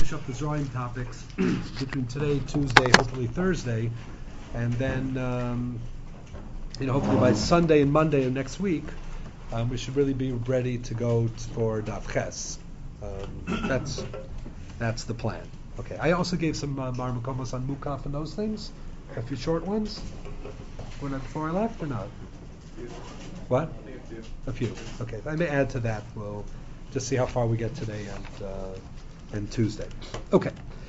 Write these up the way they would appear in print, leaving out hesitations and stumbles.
finish up the drawing topics between today, Tuesday, hopefully Thursday, and then hopefully by Sunday and Monday of next week, we should really be ready to go for Daf Ches. That's the plan. Okay. I also gave some marmakomos on Mukaf and those things, a few short ones. Before I left or not? What? A few. Okay. I may add to that. We'll just see how far we get today and Tuesday. Okay.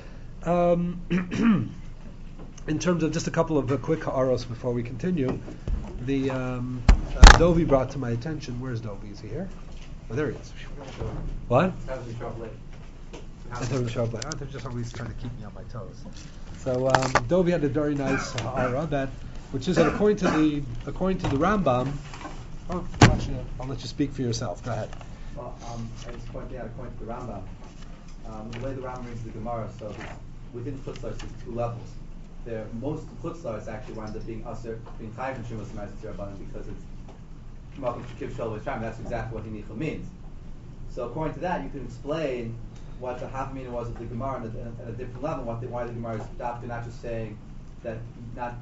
In terms of just a couple of quick ha'aros before we continue, the Dovi brought to my attention. Where's Dovi? Is he here? Oh, there he is. What? They're just always trying to keep me on my toes. So Dovi had a very nice ha'ara which is that according to the Rambam. Oh, actually, I'll let you speak for yourself. Go ahead. Well, I just pointed out, according to the Rambam, the way the Rambam reads the Gemara, so within chutzlars there's two levels. Most chutzlars actually wind up being chayiv and shumas ma'aser rabbanan because it's makom shekiv shel v'sham. That's exactly what hinicha means. So according to that, you can explain what the half meaning was of the Gemara at a different level. Why the Gemara is adopted, not just saying that the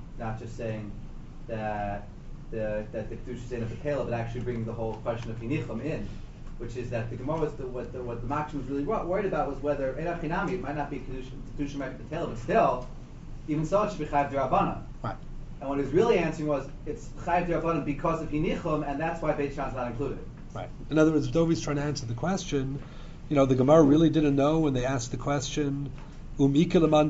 kedusha is in of the pale, but actually bringing the whole question of hinicham in, which is that the Gemara was what the Makshim was really worried about was whether Einav Chinami, it might not be kedusha might be the tail, but still, even so, it should be chayiv d'Rabbanan. Right. And what he was really answering was it's chayiv d'Rabbanan because of hinicham, and that's why Beit Shan is not included. Right. In other words, Dovi's trying to answer the question. The Gemara really didn't know when they asked the question. They really didn't know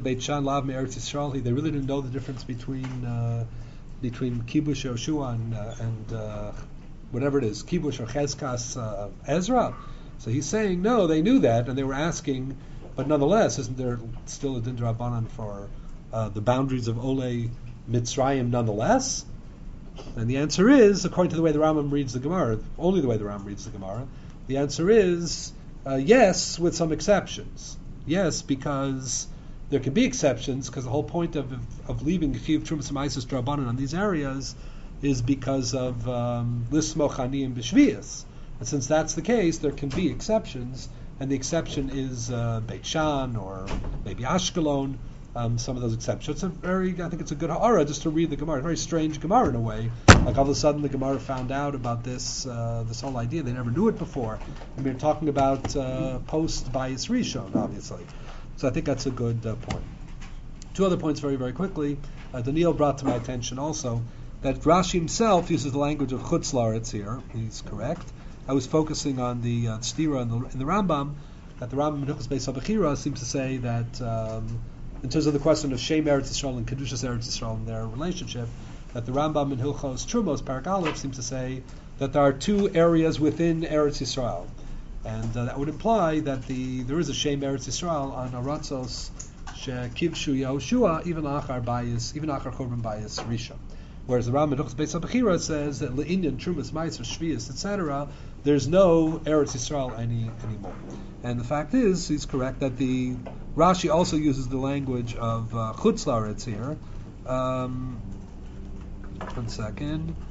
the difference between Kibush Yoshua and whatever it is, Kibush or Chezkas Ezra. So he's saying no, they knew that, and they were asking, but nonetheless, isn't there still a din d'Rabbanan for the boundaries of Ole Mitzrayim nonetheless? And the answer is, according to the way the Rambam reads the Gemara, only the way the Rambam reads the Gemara, the answer is yes, with some exceptions. Yes, because there can be exceptions, because the whole point of leaving Chiv Trumas Ma'aser D'Rabbanan on these areas is because of Lismo Chaniyim B'Shvius. And since that's the case, there can be exceptions, and the exception is Beit Shan or maybe Ashkelon. Some of those exceptions. I think it's a good ha'ara just to read the Gemara. A very strange Gemara in a way. Like all of a sudden the Gemara found out about this whole idea. They never knew it before. And we're talking about post Bayis Rishon, obviously. So I think that's a good point. Two other points very, very quickly. Daniel brought to my attention also that Rashi himself uses the language of Chutz La'aretz here. He's correct. I was focusing on the Stira in the Rambam, that the Rambam in Hilchos Beis HaBechira seems to say that in terms of the question of Shem Eretz Yisrael and Kedushas Eretz Yisrael and their relationship, that the Rambam in Hilchos Trumos, Parak Aleph, seems to say that there are two areas within Eretz Yisrael. And that would imply that there is a Shem Eretz Yisrael on Aratzos Shekivshu Yahushua, even Achar Chorban Bayis Rishon. Whereas the Rambam in Hilchos Beis HaBechira says that Le'inyan, Trumas, Ma'aser, Shvius, etc., there's no Eretz Yisrael anymore. And the fact is, he's correct, that the Rashi also uses the language of Chutz La'aretz here. 1 second.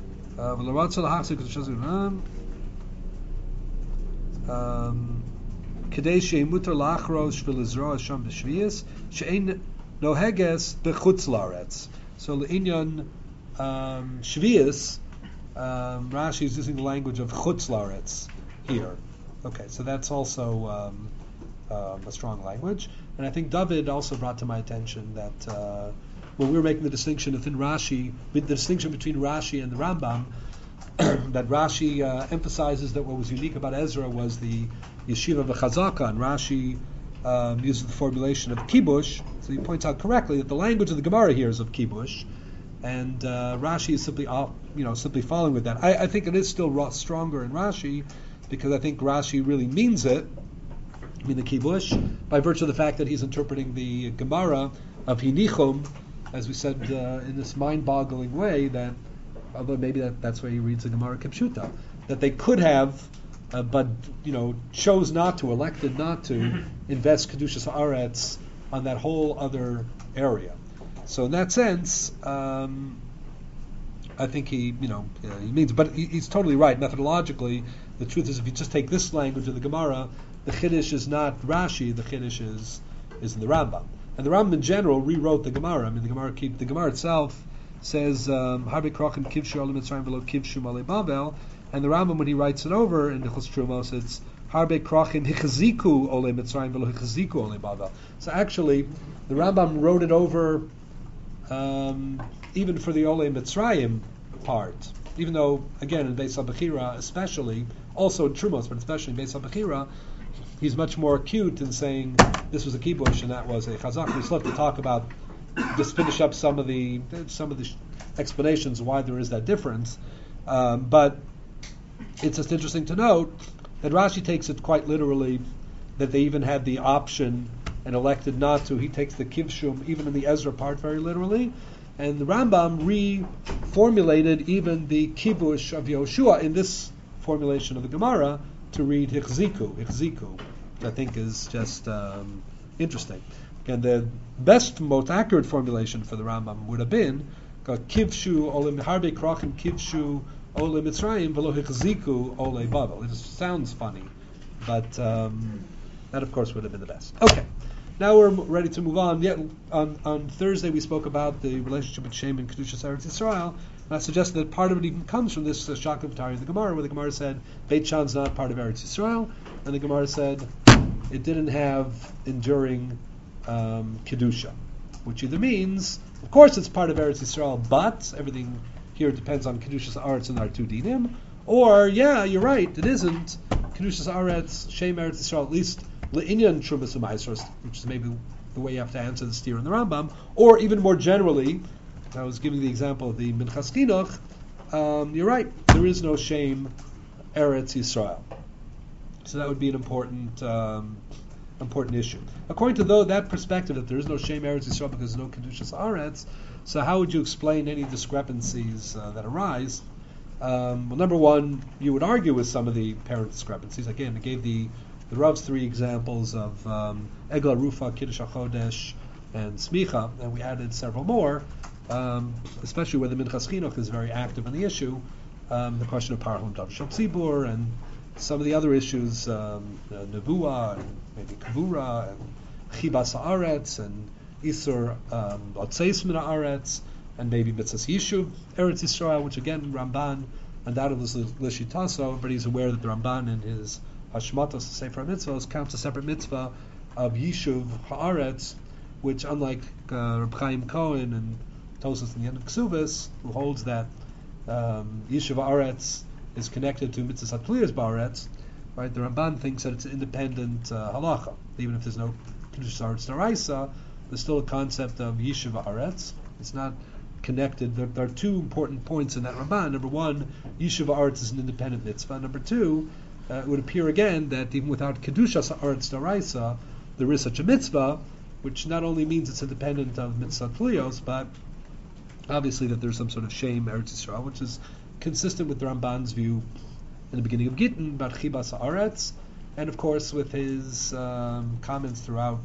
Kedei she'mutar lachros v'lizroa sham b'shvius she'ein noheges b'chutz la'aretz. So le'inyan shvius, Rashi is using the language of chutz la'aretz here. Okay, so that's also a strong language. And I think David also brought to my attention that when we were making the distinction within Rashi, the distinction between Rashi and the Rambam, that Rashi emphasizes that what was unique about Ezra was the yeshiva v'chazaka, and Rashi uses the formulation of kibush. So he points out correctly that the language of the Gemara here is of kibush, and Rashi is simply following with that. I think it is still stronger in Rashi, because I think Rashi really means it, the kibush, by virtue of the fact that he's interpreting the Gemara of hinichum, as we said, in this mind-boggling way, that although maybe that's why he reads the Gemara Kipshuta, that they could have, but chose not to, elected not to invest Kedushas Haaretz on that whole other area. So in that sense, I think he means, but he's totally right. Methodologically, the truth is, if you just take this language of the Gemara, the Chiddush is not Rashi, the Chiddush is in the Rambam. And the Rambam in general rewrote the Gemara. I mean, the Gemara itself says, Harbe Krachim Kivshu Olim Mitzrayim Velo Kivshu Malei Babel, and the Rambam, when he writes it over in the Chos Trumos, it's Harbe Krachim Hichaziku Ole Mitzrayim Velo Hichaziku Ole Babel. So actually, the Rambam wrote it over even for the Ole Mitzrayim part, even though, again, in Beis HaBechira especially, also in Trumos, but especially in Beis HaBechira, he's much more acute in saying this was a kibush and that was a chazak. We still have to talk about, just finish up some of the explanations why there is that difference. But it's just interesting to note that Rashi takes it quite literally, that they even had the option and elected not to. He takes the kivshum, even in the Ezra part, very literally. And the Rambam reformulated even the kibush of Yoshua in this formulation of the Gemara to read hichziku, which I think is just interesting. And the best, most accurate formulation for the Rambam would have been kivshu ole harbe krachim kivshu ole mitzrayim velo hichziku ole babel. It just sounds funny, but that of course would have been the best. Okay, now we're ready to move on. Yet on Thursday we spoke about the relationship with Shem and Kedushas Eretz Yisrael. And I suggested that part of it even comes from this Shakam Tari in the Gemara, where the Gemara said Beit Shan's not part of Eretz Yisrael, and the Gemara said it didn't have enduring Kedusha, which either means, of course, it's part of Eretz Yisrael, but everything here depends on Kedushas Aretz and our two dinim, or, yeah, you're right, it isn't Kedushas Aretz, Shem Eretz Yisrael, at least Le'inyan Trumas U'Maisros, which is maybe the way you have to answer the steer in the Rambam, or even more generally, I was giving the example of the Minchas Chinuch, you're right, there is no Shem Eretz Yisrael. So that would be an important issue. According to that perspective, that there is no Shem Eretz Yisrael because there's no Kedushas Aretz, so how would you explain any discrepancies that arise? Well, number one, you would argue with some of the parent discrepancies. Again, I gave the Rav's three examples of Egla Rufa, Kiddush HaChodesh, and Smicha, and we added several more, especially where the Minchas Chinuch is very active on the issue, the question of Parhum Dav Shel Tzibur, and some of the other issues, Nevuah, and maybe Kavura, and Chibas Haaretz, and Isur Otzeis Min Haaretz, and maybe Mitzvahs Yishuv Eretz Yisrael, which again Ramban undoubtedly is Lishitaso, but he's aware that the Ramban in his Hashmatos Sefer Mitzvahs counts a separate mitzvah of Yishuv Haaretz, which unlike Reb Chaim Cohen and Tosas in the end of Ksubas, who holds that Yishuv Haaretz is connected to Mitzvahs Hatliyas Ba'aretz, right? The Ramban thinks that it's an independent halacha. Even if there's no Kedushas Aretz D'Oraisa, there's still a concept of Yishuv Haaretz. It's not connected. There are two important points in that Ramban. Number one, Yishuv Haaretz is an independent mitzvah. Number two, it would appear again that even without Kedushas Aretz D'Oraisa, there is such a mitzvah, which not only means it's independent of Mitzvah Tliyos, but obviously that there's some sort of Shem Eretz Yisrael, which is consistent with the Ramban's view in the beginning of Gittin about Chibas Haaretz, and of course with his comments throughout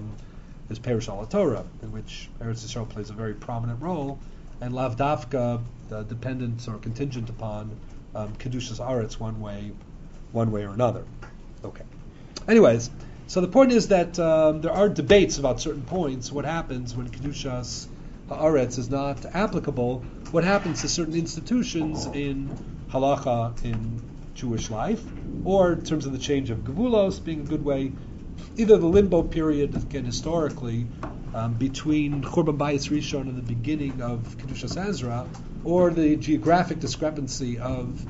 his Perush al Torah, in which Eretz Yisrael plays a very prominent role, and Lav Dafka dependent or contingent upon Kedushas Haaretz one way or another. Okay. Anyways, so the point is that there are debates about certain points. What happens when Kedushas Haaretz is not applicable? What happens to certain institutions in halacha in Jewish life, or in terms of the change of Gevulos being a good way, either the limbo period, again historically, between Churban Bayis Rishon and the beginning of Kedushas Ezra, or the geographic discrepancy of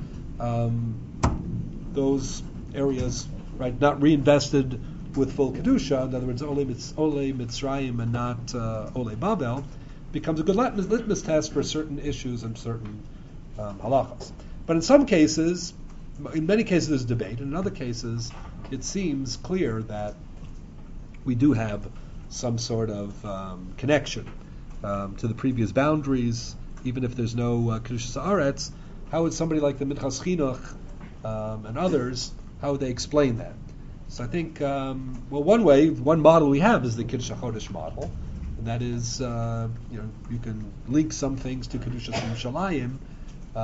those areas, right, not reinvested with full Kedusha, in other words, Ole Mitzrayim and not Ole Babel, becomes a good litmus test for certain issues and certain halachas. But in some cases, in many cases there's debate, and in other cases it seems clear that we do have some sort of connection to the previous boundaries, even if there's no Kedushas Haaretz. How would somebody like the Minchas Chinuch and others, how would they explain that? So I think, one model we have is the Kiddush HaChodesh model, and that is, you can link some things to Kedushas Yerushalayim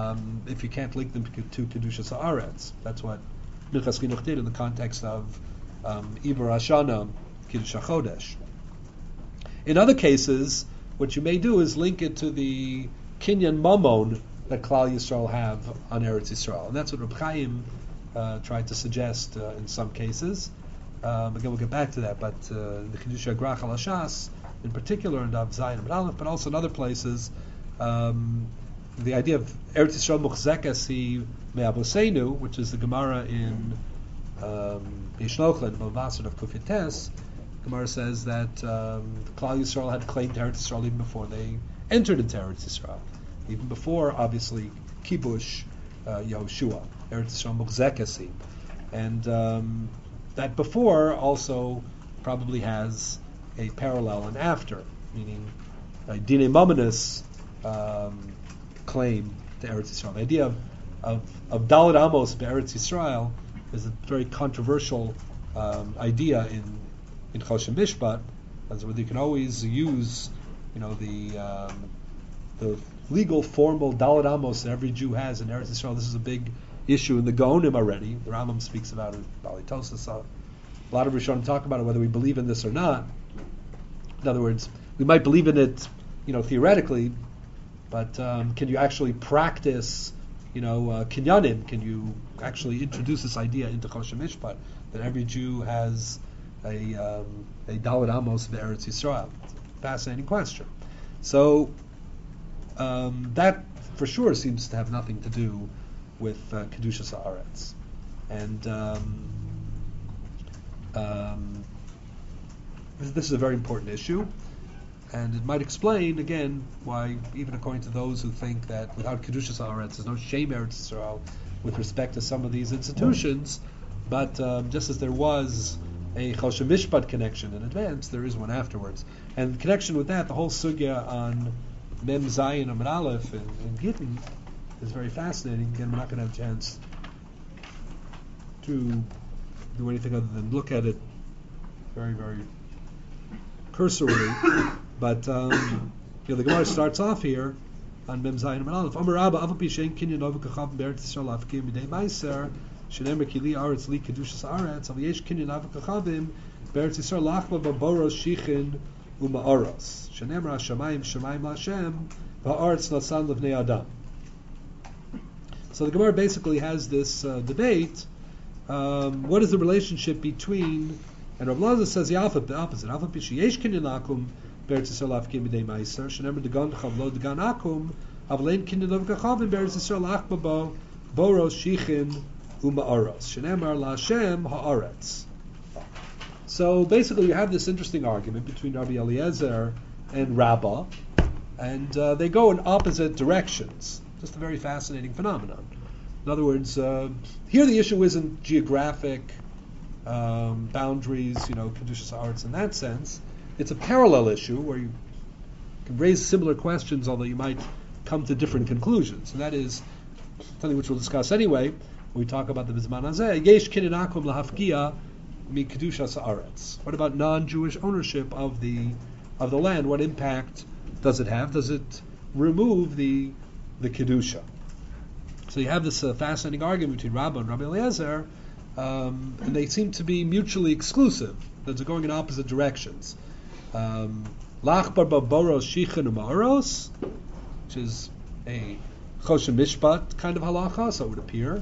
if you can't link them to Kedushas Haaretz. That's what Minchas Chinuch did in the context of Iber Hashana, Kiddush HaChodesh. In other cases, what you may do is link it to the Kinyan Mamon that Klal Yisrael have on Eretz Yisrael, and that's what Reb Chaim tried to suggest in some cases. Again, we'll get back to that, but the Chiddushei HaGrach al Hashas, in particular, in Daf Zayin and Aleph, but also in other places, the idea of Eretz Yisrael Muchzekes Me'avoseinu, which is the Gemara in Yishlocha, the Bavasar of Kufites. Gemara says that Klal Yisrael had claimed Eretz Yisrael even before they entered into Eretz Yisrael, even before, obviously, Kibush Yehoshua, Eretz Yisrael Muchzekes, and that before also probably has a parallel and after, meaning a Dinei Mamonis claim to Eretz Yisrael. The idea of Daled Amos be'Eretz Yisrael is a very controversial idea in Choshen Mishpat, as whether you can always use, the legal formal Daled Amos that every Jew has in Eretz Yisrael. This is a big issue in the Gaonim already. The Rambam speaks about it, Bali Tosas. A lot of Rishonim talk about it, whether we believe in this or not. In other words, we might believe in it, theoretically, but can you actually practice, kinyanim? Can you actually introduce this idea into Choshen Mishpat that every Jew has a Daled Amos be'Eretz Yisrael? It's a fascinating question. So that for sure seems to have nothing to do with Kedushas Haaretz, and this is a very important issue, and it might explain again why, even according to those who think that without Kedushas Haaretz there's no Shem Eretz Yisrael with respect to some of these institutions, but just as there was a Choshen Mishpat connection in advance, there is one afterwards, and the connection with that, the whole sugya on Mem Zayin Amud Aleph and Gittin is very fascinating. Again, we're not going to have a chance to do anything other than look at it very, very cursorily. But the Gemara starts off here on Mem Zayin Amud Aleph. Amar Rabba Aval Pi Shein Kinyan Ovu Kachavim Be'Eretz Yisrael Afkim Midei Meiser Shenemer Ki Li Aretz Li Kedushas Haaretz Av Yesh Kinyan Ovu Kachavim Be'Eretz Yisrael Lachma Baboros Shichin Uma'aros Shenemer HaShamayim Shamayim LaShem Va'aretz Nasan Levnei Adam. So the Gemara basically has this debate. What is the relationship between, and Rav Lazar says the opposite. Alpha Pishi Yesh Kinyan Akum Be'Eretz Yisrael Afkim Midei Meiser Shenemer Degan Chav Lo Degan Akum Avlein Kinyan Ovu Kachavim Be'Eretz Yisrael Lachma Bo Boros Shichin Uma'aros Shenemer LaShem Haaretz. So basically, you have this interesting argument between Rabbi Eliezer and Rabbah, and they go in opposite directions. Just a very fascinating phenomenon. In other words, here the issue isn't geographic boundaries, Kedushas Haaretz in that sense. It's a parallel issue where you can raise similar questions, although you might come to different conclusions. And that is something which we'll discuss anyway when we talk about the Bizman Hazeh. Yesh Kinyan Akum Lahafkia Mi Kedushas Haaretz. What about non-Jewish ownership of the land? What impact does it have? Does it remove the Kedusha? So you have this fascinating argument between Rabbah and Rabbi Eliezer, and they seem to be mutually exclusive. They're going in opposite directions. Lachbar Baboros Shichin Uma'aros, which is a Choshen Mishpat kind of halacha, so it would appear,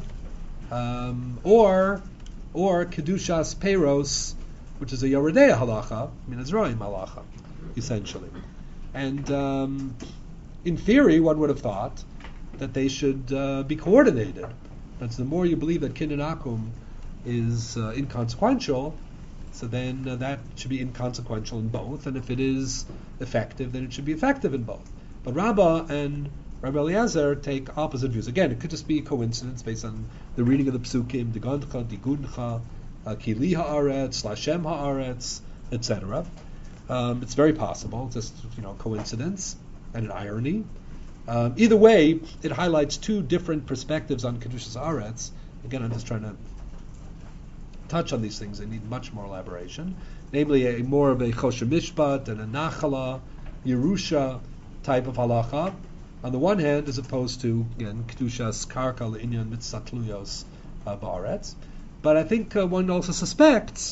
or Kedushas Peiros, which is a Yoredei halacha, Minazroim halacha, essentially. And in theory, one would have thought that they should be coordinated. That's the more you believe that Kinyan Akum is inconsequential, so then that should be inconsequential in both, and if it is effective, then it should be effective in both. But Rabbah and Rabbi Eliezer take opposite views. Again, it could just be a coincidence based on the reading of the Psukim, Digandcha, Diguncha, Ki Li Haaretz, Lashem Haaretz, etc. It's very possible, just coincidence and an irony. Either way, it highlights two different perspectives on Kedushas Haaretz. Again, I'm just trying to touch on these things. They need much more elaboration. Namely, more of a Choshen Mishpat and a Nachala, Yerusha type of halacha, on the one hand, as opposed to, again, Kedushas Karka Le'inyan Mitzatluyos Ba'aretz. But I think one also suspects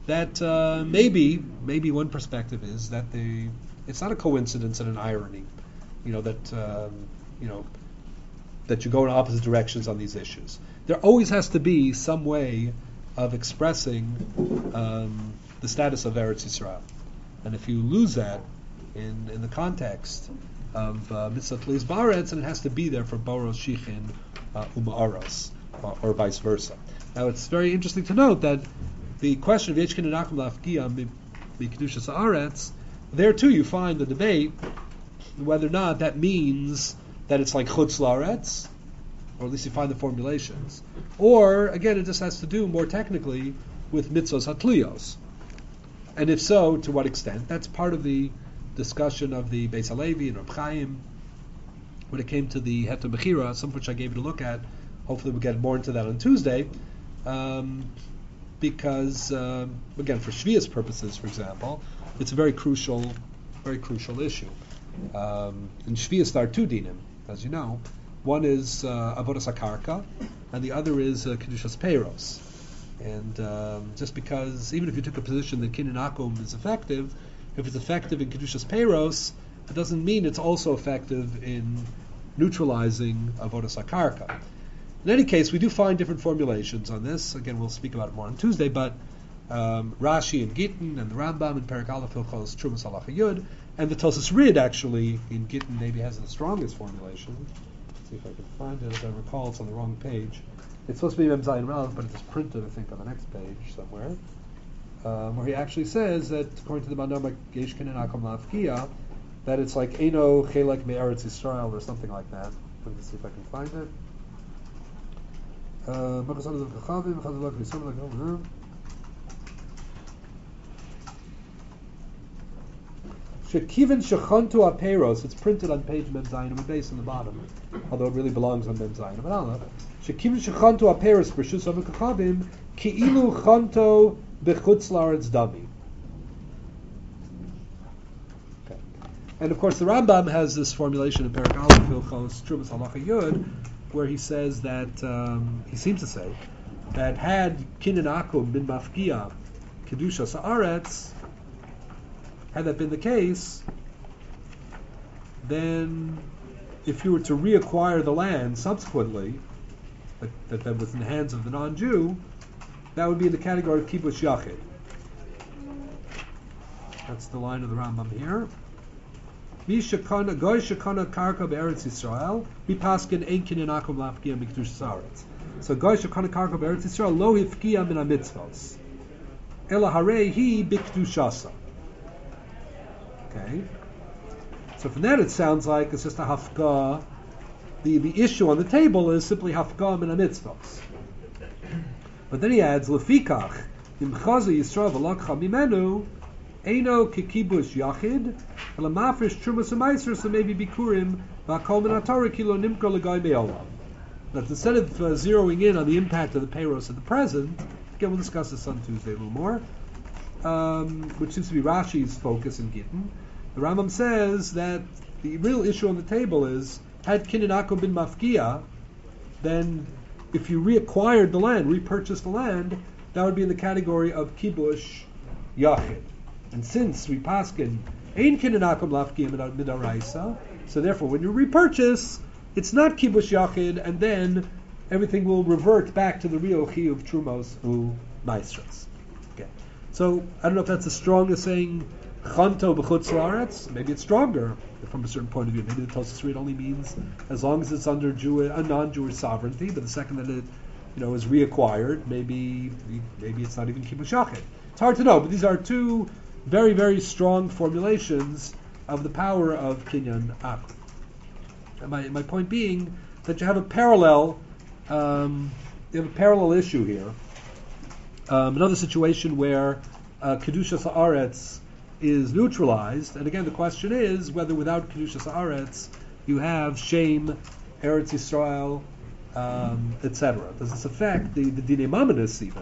that maybe one perspective is that it's not a coincidence and an irony, that that you go in opposite directions on these issues. There always has to be some way of expressing the status of Eretz Yisrael, and if you lose that in the context of Mitzvah Tlis Baaretz, and it has to be there for Boros Shichin Uma'aros, or vice versa. Now it's very interesting to note that the question of Yechkin and Akum Lafkia B'Kedushas Haaretz, there too you find the debate whether or not that means that it's like Chutz La'aretz, or at least you find the formulations. Or, again, it just has to do more technically with Mitzvos Hatliyos. And if so, to what extent? That's part of the discussion of the Beis Halevi and Reb Chaim when it came to the Heter Bechira, some of which I gave you to look at. Hopefully we'll get more into that on Tuesday. Because, again, for Shvias purposes, for example, it's a very crucial issue. In Shvias there are two dinim, as you know. One is Avodas HaKarka, and the other is Kedushas Peiros. And just because, even if you took a position that Kinyan Akum is effective, if it's effective in Kedushas Peiros, it doesn't mean it's also effective in neutralizing Avodas HaKarka. In any case, we do find different formulations on this. Again, we'll speak about it more on Tuesday, but Rashi in Gittin and the Rambam in Perek Aleph Hilchos Trumas Halacha Yud, and the Tosas Rid actually in Gittin maybe has the strongest formulation. Let's see if I can find it. As I recall, it's on the wrong page. It's supposed to be Mem Zayin Rav, but it's printed, I think, on the next page somewhere, where he actually says that according to the Manama Yeshkin and Akom Lafkia, that it's like Eino Chelek Me'eretz Yisrael or something like that. Let me see if I can find it. Shekivin Shechontu Aperos, it's printed on page Mem Zayin Amud Beis on the bottom, although it really belongs on Mem Zayin Amud Aleph. Shekivin Shechontu Aperos B'Reshus HaMekachavim Ki'ilu Chonto B'Chutz La'aretz Dami. Okay. And of course the Rambam has this formulation in Perek Aleph Hilchos Trumas Halacha Yud, where he says that, he seems to say, that had Kinyan Akum bin Mafkia Kedushas Haaretz, had that been the case, then if you were to reacquire the land subsequently, that was in the hands of the non-Jew, that would be in the category of Kibush Yachid. That's the line of the Rambam here. Goy shekana karka be'eretz Yisrael, bipaskin ein kinyan akum lafkia mikdush haaretz. So goy shekana karka be'eretz Yisrael lo hifkia min hamitzvos, ela harei hi bikdushasa. Okay. So from that it sounds like it's just a hafka. The issue on the table is simply hafka min hamitzvos. But then he adds lefikach im chazi Yisrael v'lakcha mimenu Eino kikibush yachid, ela mafresh trumas u'maiser, so maybe bikurim v'akol min haTorah kilo nimkar l'goy me'olam. That instead of zeroing in on the impact of the peiros at the present, again we'll discuss this on Tuesday a little more, which seems to be Rashi's focus in Gittin. The Rambam says that the real issue on the table is, had Kinyan Akum bin Mafkia, then if you reacquired the land, repurchased the land, that would be in the category of kibush yachid. And since we paskin ein Kinyan Akum lafkia midaraisa, so therefore when you repurchase, it's not kibush yachid, and then everything will revert back to the real chiyuv of trumos u maestros. Okay. So I don't know if that's the strongest saying chanto b'chutz la'aretz. Maybe it's stronger from a certain point of view. Maybe the Tosas Rid only means as long as it's under a non-Jewish sovereignty. But the second that it is reacquired, maybe it's not even kibush yachid. It's hard to know. But these are two very, very strong formulations of the power of Kinyan Akum. And my point being that you have a parallel issue here. Another situation where Kedushas Haaretz is neutralized, and again the question is whether without Kedushas Haaretz you have Shem, Eretz Yisrael, etc. Does this affect the Dinei Mamonos even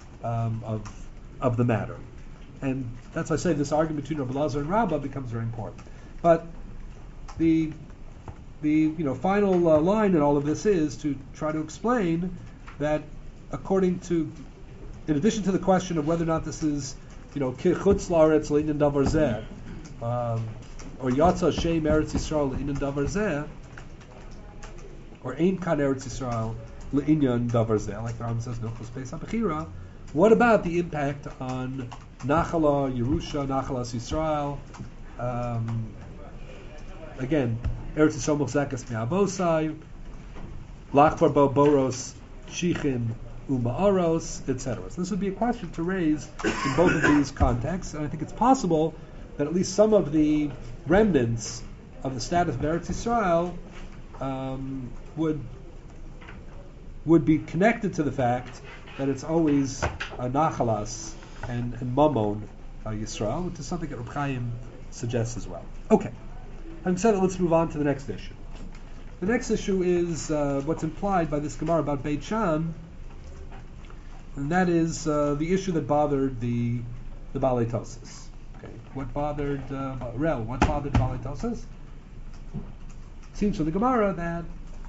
of the matter? And that's why I say this argument between Rabbi Lazar and Rabbah becomes very important. But the final line in all of this is to try to explain that according to in addition to the question of whether or not this is, ki chutz la'aretz le'inyan davar zeh, or yatsa shem eretz Yisrael le'inyan davar zeh, or ein kan eretz Yisrael le'inyan davar zeh, like the Rambam says, Nochos Beis HaBechira. What about the impact on Nachala, Yerusha, Nachalas Yisrael? Again, Eretz Yisrael Mochzekes Me'abosai, Lachvar Bo Boros, Shichim, Uma'aros, etc. So this would be a question to raise in both of these contexts, and I think it's possible that at least some of the remnants of the status of Eretz Yisrael would be connected to the fact that it's always a Nachalas and Mamon Yisrael, which is something that Reb Chaim suggests as well. Okay, having said that, let's move on to the next issue. The next issue is what's implied by this Gemara about Beit Shan, and that is the issue that bothered the Balei Tosas. Okay, what bothered Rel? What bothered Balei Tosas? It seems from the Gemara that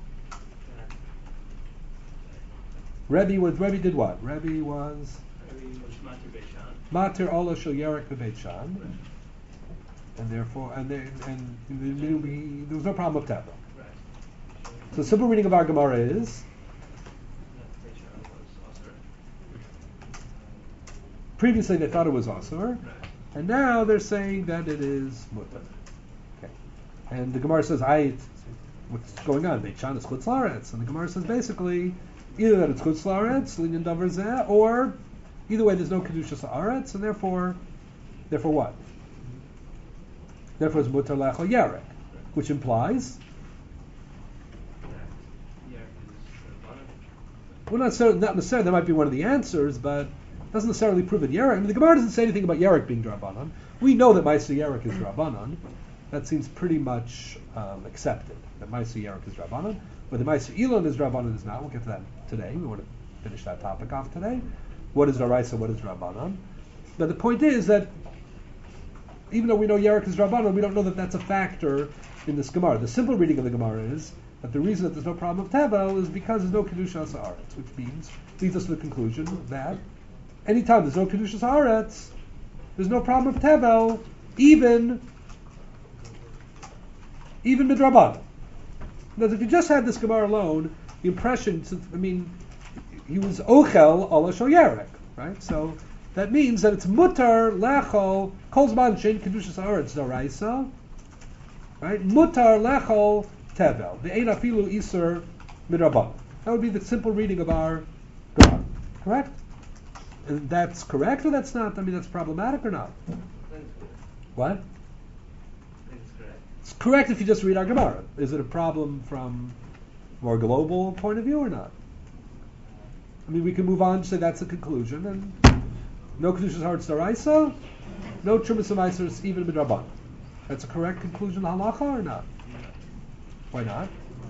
Rebbe did what? Rebbe was Matir Beit Shan. Matir Ola Shel Yerek Beit Shan, and therefore, there was no problem with Teva. Right. So the simple reading of our Gemara is Beit Shan was Asur. previously they thought it was Asur, Right. and now they're saying that it is Mutar. Okay, and the Gemara says, what's going on? Beit Shan is Chutz La'aretz, and the Gemara says basically either that it's Chutz La'aretz, Linyan Davar Zeh, or either way there's no Kedushas Haaretz, and therefore what? Therefore it's Mutar Lechol Yerek, which implies, well, not necessarily, that might be one of the answers, but it doesn't necessarily prove that Yerek. I mean, the Gemara doesn't say anything about Yerek being Drabanan. We know that Ma'aser Yerek is Drabanan. That seems pretty much accepted, that Ma'aser Yerek is Drabanan. Whether Ma'aser Elon is Drabanan is not. We'll get to that today. We want to finish that topic off today. What is Daraisa, what is Drabanan? But the point is that even though we know Yerek is Drabanan, we don't know that that's a factor in this Gemara. The simple reading of the Gemara is that the reason that there's no problem of Tevel is because there's no Kedushas Haaretz, which leads us to the conclusion that anytime there's no Kedushas Haaretz, there's no problem of Tevel, even Midrabanan. Because if you just had this Gemara alone, the impression, he was Ochel Ola Shel Yerek, right? So that means that it's Mutar Lechol Kol Zman Shein Kedushas Haaretz Daraisa, right? Mutar Lechol Tevel. The Ein Afilu Iser Midrabanan. That would be the simple reading of our Gemara. Correct? And that's correct or that's not? That's problematic or not? What? I think it's correct. It's correct if you just read our Gemara. Is it a problem from a more global point of view or not? We can move on to say that's the conclusion, and no Kedushas Haaretz Daraisa, no Trumas Amaisers even Midrabanan. That's a correct conclusion of halacha or not? Why not?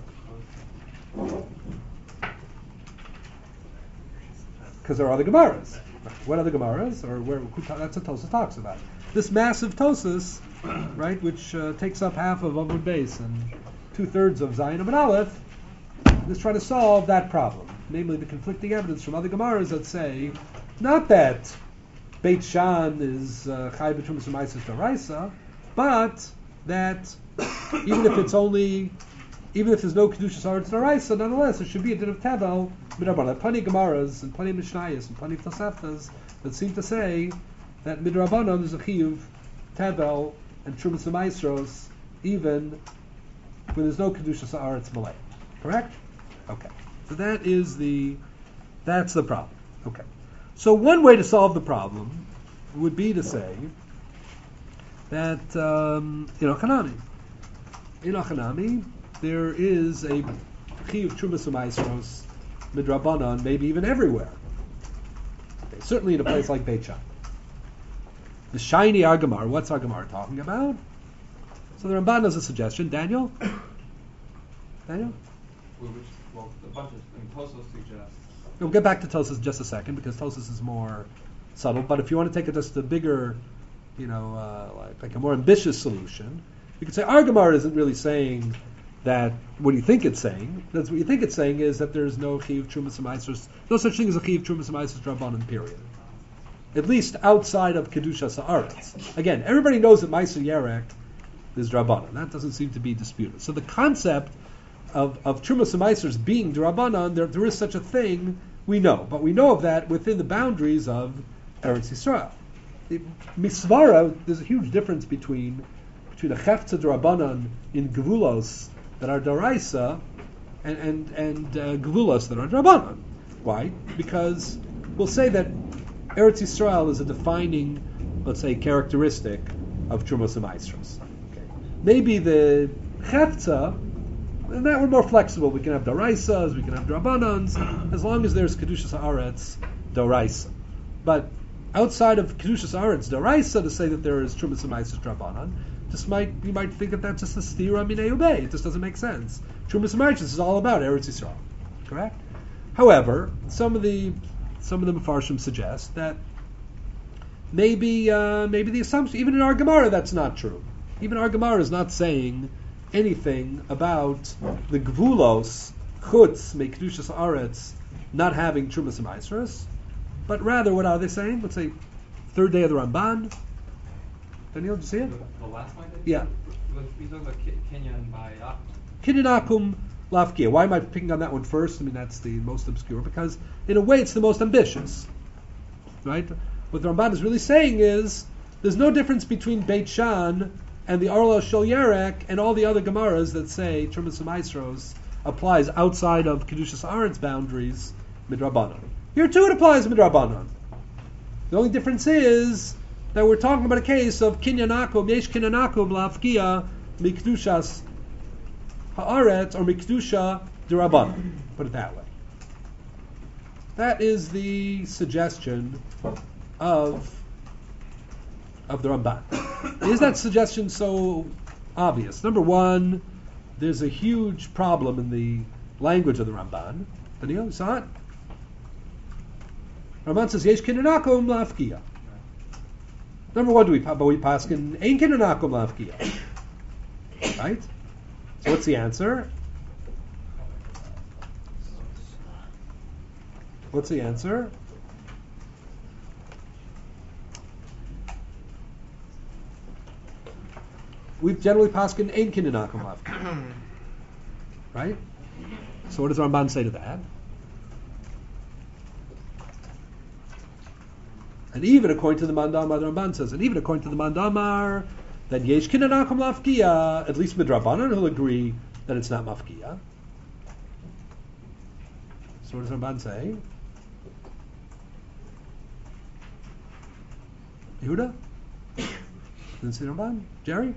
Because there are other Gemaras. What other Gemaras? Or that's what Tosas talks about. This massive Tosas, right, which takes up half of Amud Beis and 2/3 of Zayin Amud Aleph, is trying to solve that problem. Namely, the conflicting evidence from other Gemaras that say, not that Beit Shan is Chai B'Trumas U'Maises Daraisa, but that even if there's no Kedushas Haaretz Daraisa, nonetheless, there should be a din of Tevel Midrabanan. There are plenty of Gemaras and plenty of Mishnayos and plenty of Toseftas that seem to say that Midrabanan is a Chiyuv Tevel and Trumas U'Maisros even when there's no Kedushas Haaretz Malay. Correct? Okay. So that's the problem. Okay. So one way to solve the problem would be to say that in Achanami there is a Chiyuv Trumas U'Maisros Midrabanan, maybe even everywhere. Okay, certainly in a place like Beit Shan. The shiny Argamar, what's Argamar talking about? So the Ramban has a suggestion. Daniel? Well, a bunch of Tosas suggests. We'll get back to Tosas in just a second because Tosas is more subtle. But if you want to take it just a bigger, like a more ambitious solution, you could say our Gemara isn't really saying that what you think it's saying. That's what you think it's saying is that there's no chiyuv trumas u'maasros, no such thing as a chiyuv trumas u'maasros drabanan. Period. At least outside of kedushas haaretz. Again, everybody knows that ma'aser yerek is drabanan. That doesn't seem to be disputed. So the concept of trumas u'maasros being drabanan, there is such a thing. We know, but we know of that within the boundaries of Eretz Yisrael. Misvara, there's a huge difference between a chefza drabanan in gevulos that are daraisa and gevulos that are drabanan. Why? Because we'll say that Eretz Yisrael is a defining, let's say, characteristic of Trumas u'maasros. Okay. Maybe the chefza, and that we're more flexible. We can have daraisas, we can have drabanans, as long as there's kedushas haaretz daraisa. But outside of kedushas haaretz daraisa, to say that there is trumas u'maasros drabanan, you might think that that's just a stira minei ubei. It just doesn't make sense. Trumas u'maasros is all about Eretz Yisrael, correct? However, some of the Mefarshim suggest that maybe the assumption, even in our Gemara, that's not true. Even our Gemara is not saying anything about the gvulos chutz mekedushas haaretz not having trumas u'maasros, but rather what are they saying? Let's say third day of the Ramban. Daniel, did you see it? The last line? Yeah. We talk about Kenyan by Akum. Kinyan akum lafkia. Why am I picking on that one first? I mean, that's the most obscure, because in a way it's the most ambitious. Right? What the Ramban is really saying is there's no difference between Beit Shan and the Arla Shel Yerek and all the other Gemaras that say Trumas u'maasros applies outside of Kedushas Haaretz boundaries midrabanan. Here too it applies midrabanan. The only difference is that we're talking about a case of Kinyan akum, yesh Kinyan akum lafkia mikdushas haaretz or mikdusha derabanan. Put it that way. That is the suggestion of the Ramban. Is that suggestion so obvious? Number one, there's a huge problem in the language of the Ramban. Daniel, you saw it? Ramban says, Yesh kinanakum lafkia. Number one, do we paskin ein kinanakum lafkia? Right? So what's the answer? What's the answer? We've generally paskin ein kinanakum lafkia. Right? So what does Ramban say to that? And even according to the Mandamar, the Ramban says, and even according to the Mandamar, that yesh kinanakum lafkia, at least midrabanan, he'll agree that it's not mafkia. So what does Ramban say? Yehuda? Didn't see Ramban? Jerry?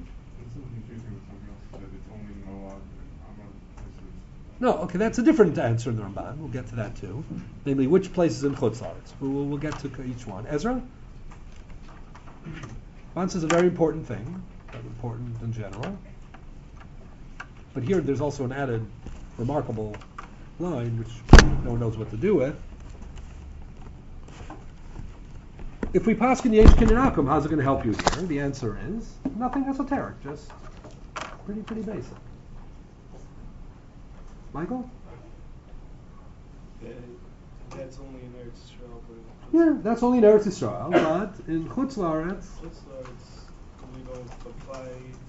No, okay, that's a different answer in the Ramban. We'll get to that too. Namely, which places in Chutz La'aretz. We'll get to each one. Ezra? Ramban says a very important thing, very important in general. But here there's also an added remarkable line, which no one knows what to do with. If we paskin yesh kinanakum, how's it going to help you here? The answer is nothing esoteric, just pretty basic. Michael? That's only in Eretz Yisrael. Yeah, that's only in Eretz Yisrael, but in Chutz La'aretz, We don't apply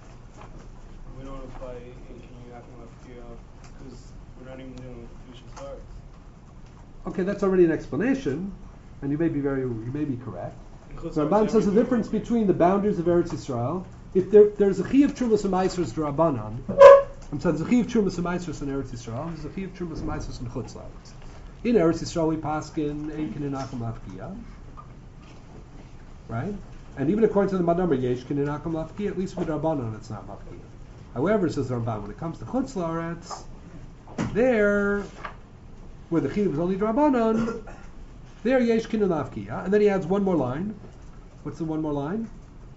in Kinyan because we're not even dealing with Kedushas Haaretz. okay, that's already an explanation, and you may be correct. So Ramban says the difference between the boundaries of Eretz Yisrael, if there's a chiyuv trumas u'maasros d'Rabbanan, I'm saying there's a chiyuv trumas u'maasros in Eretz Yisrael, there's a chiyuv trumas u'maasros in Chutz La'aretz. In Eretz Yisrael we paskin ein kinanakum lafkia, right? And even according to the Mandamar yesh kinanakum lafkia, at least with Rabbanon it's not lafkia. However, says the Ramban, when it comes to Chutz La'aretz, there, where the chiyuv is only Rabbanon, there yesh kinyan lafkia, and then he adds one more line. What's the one more line?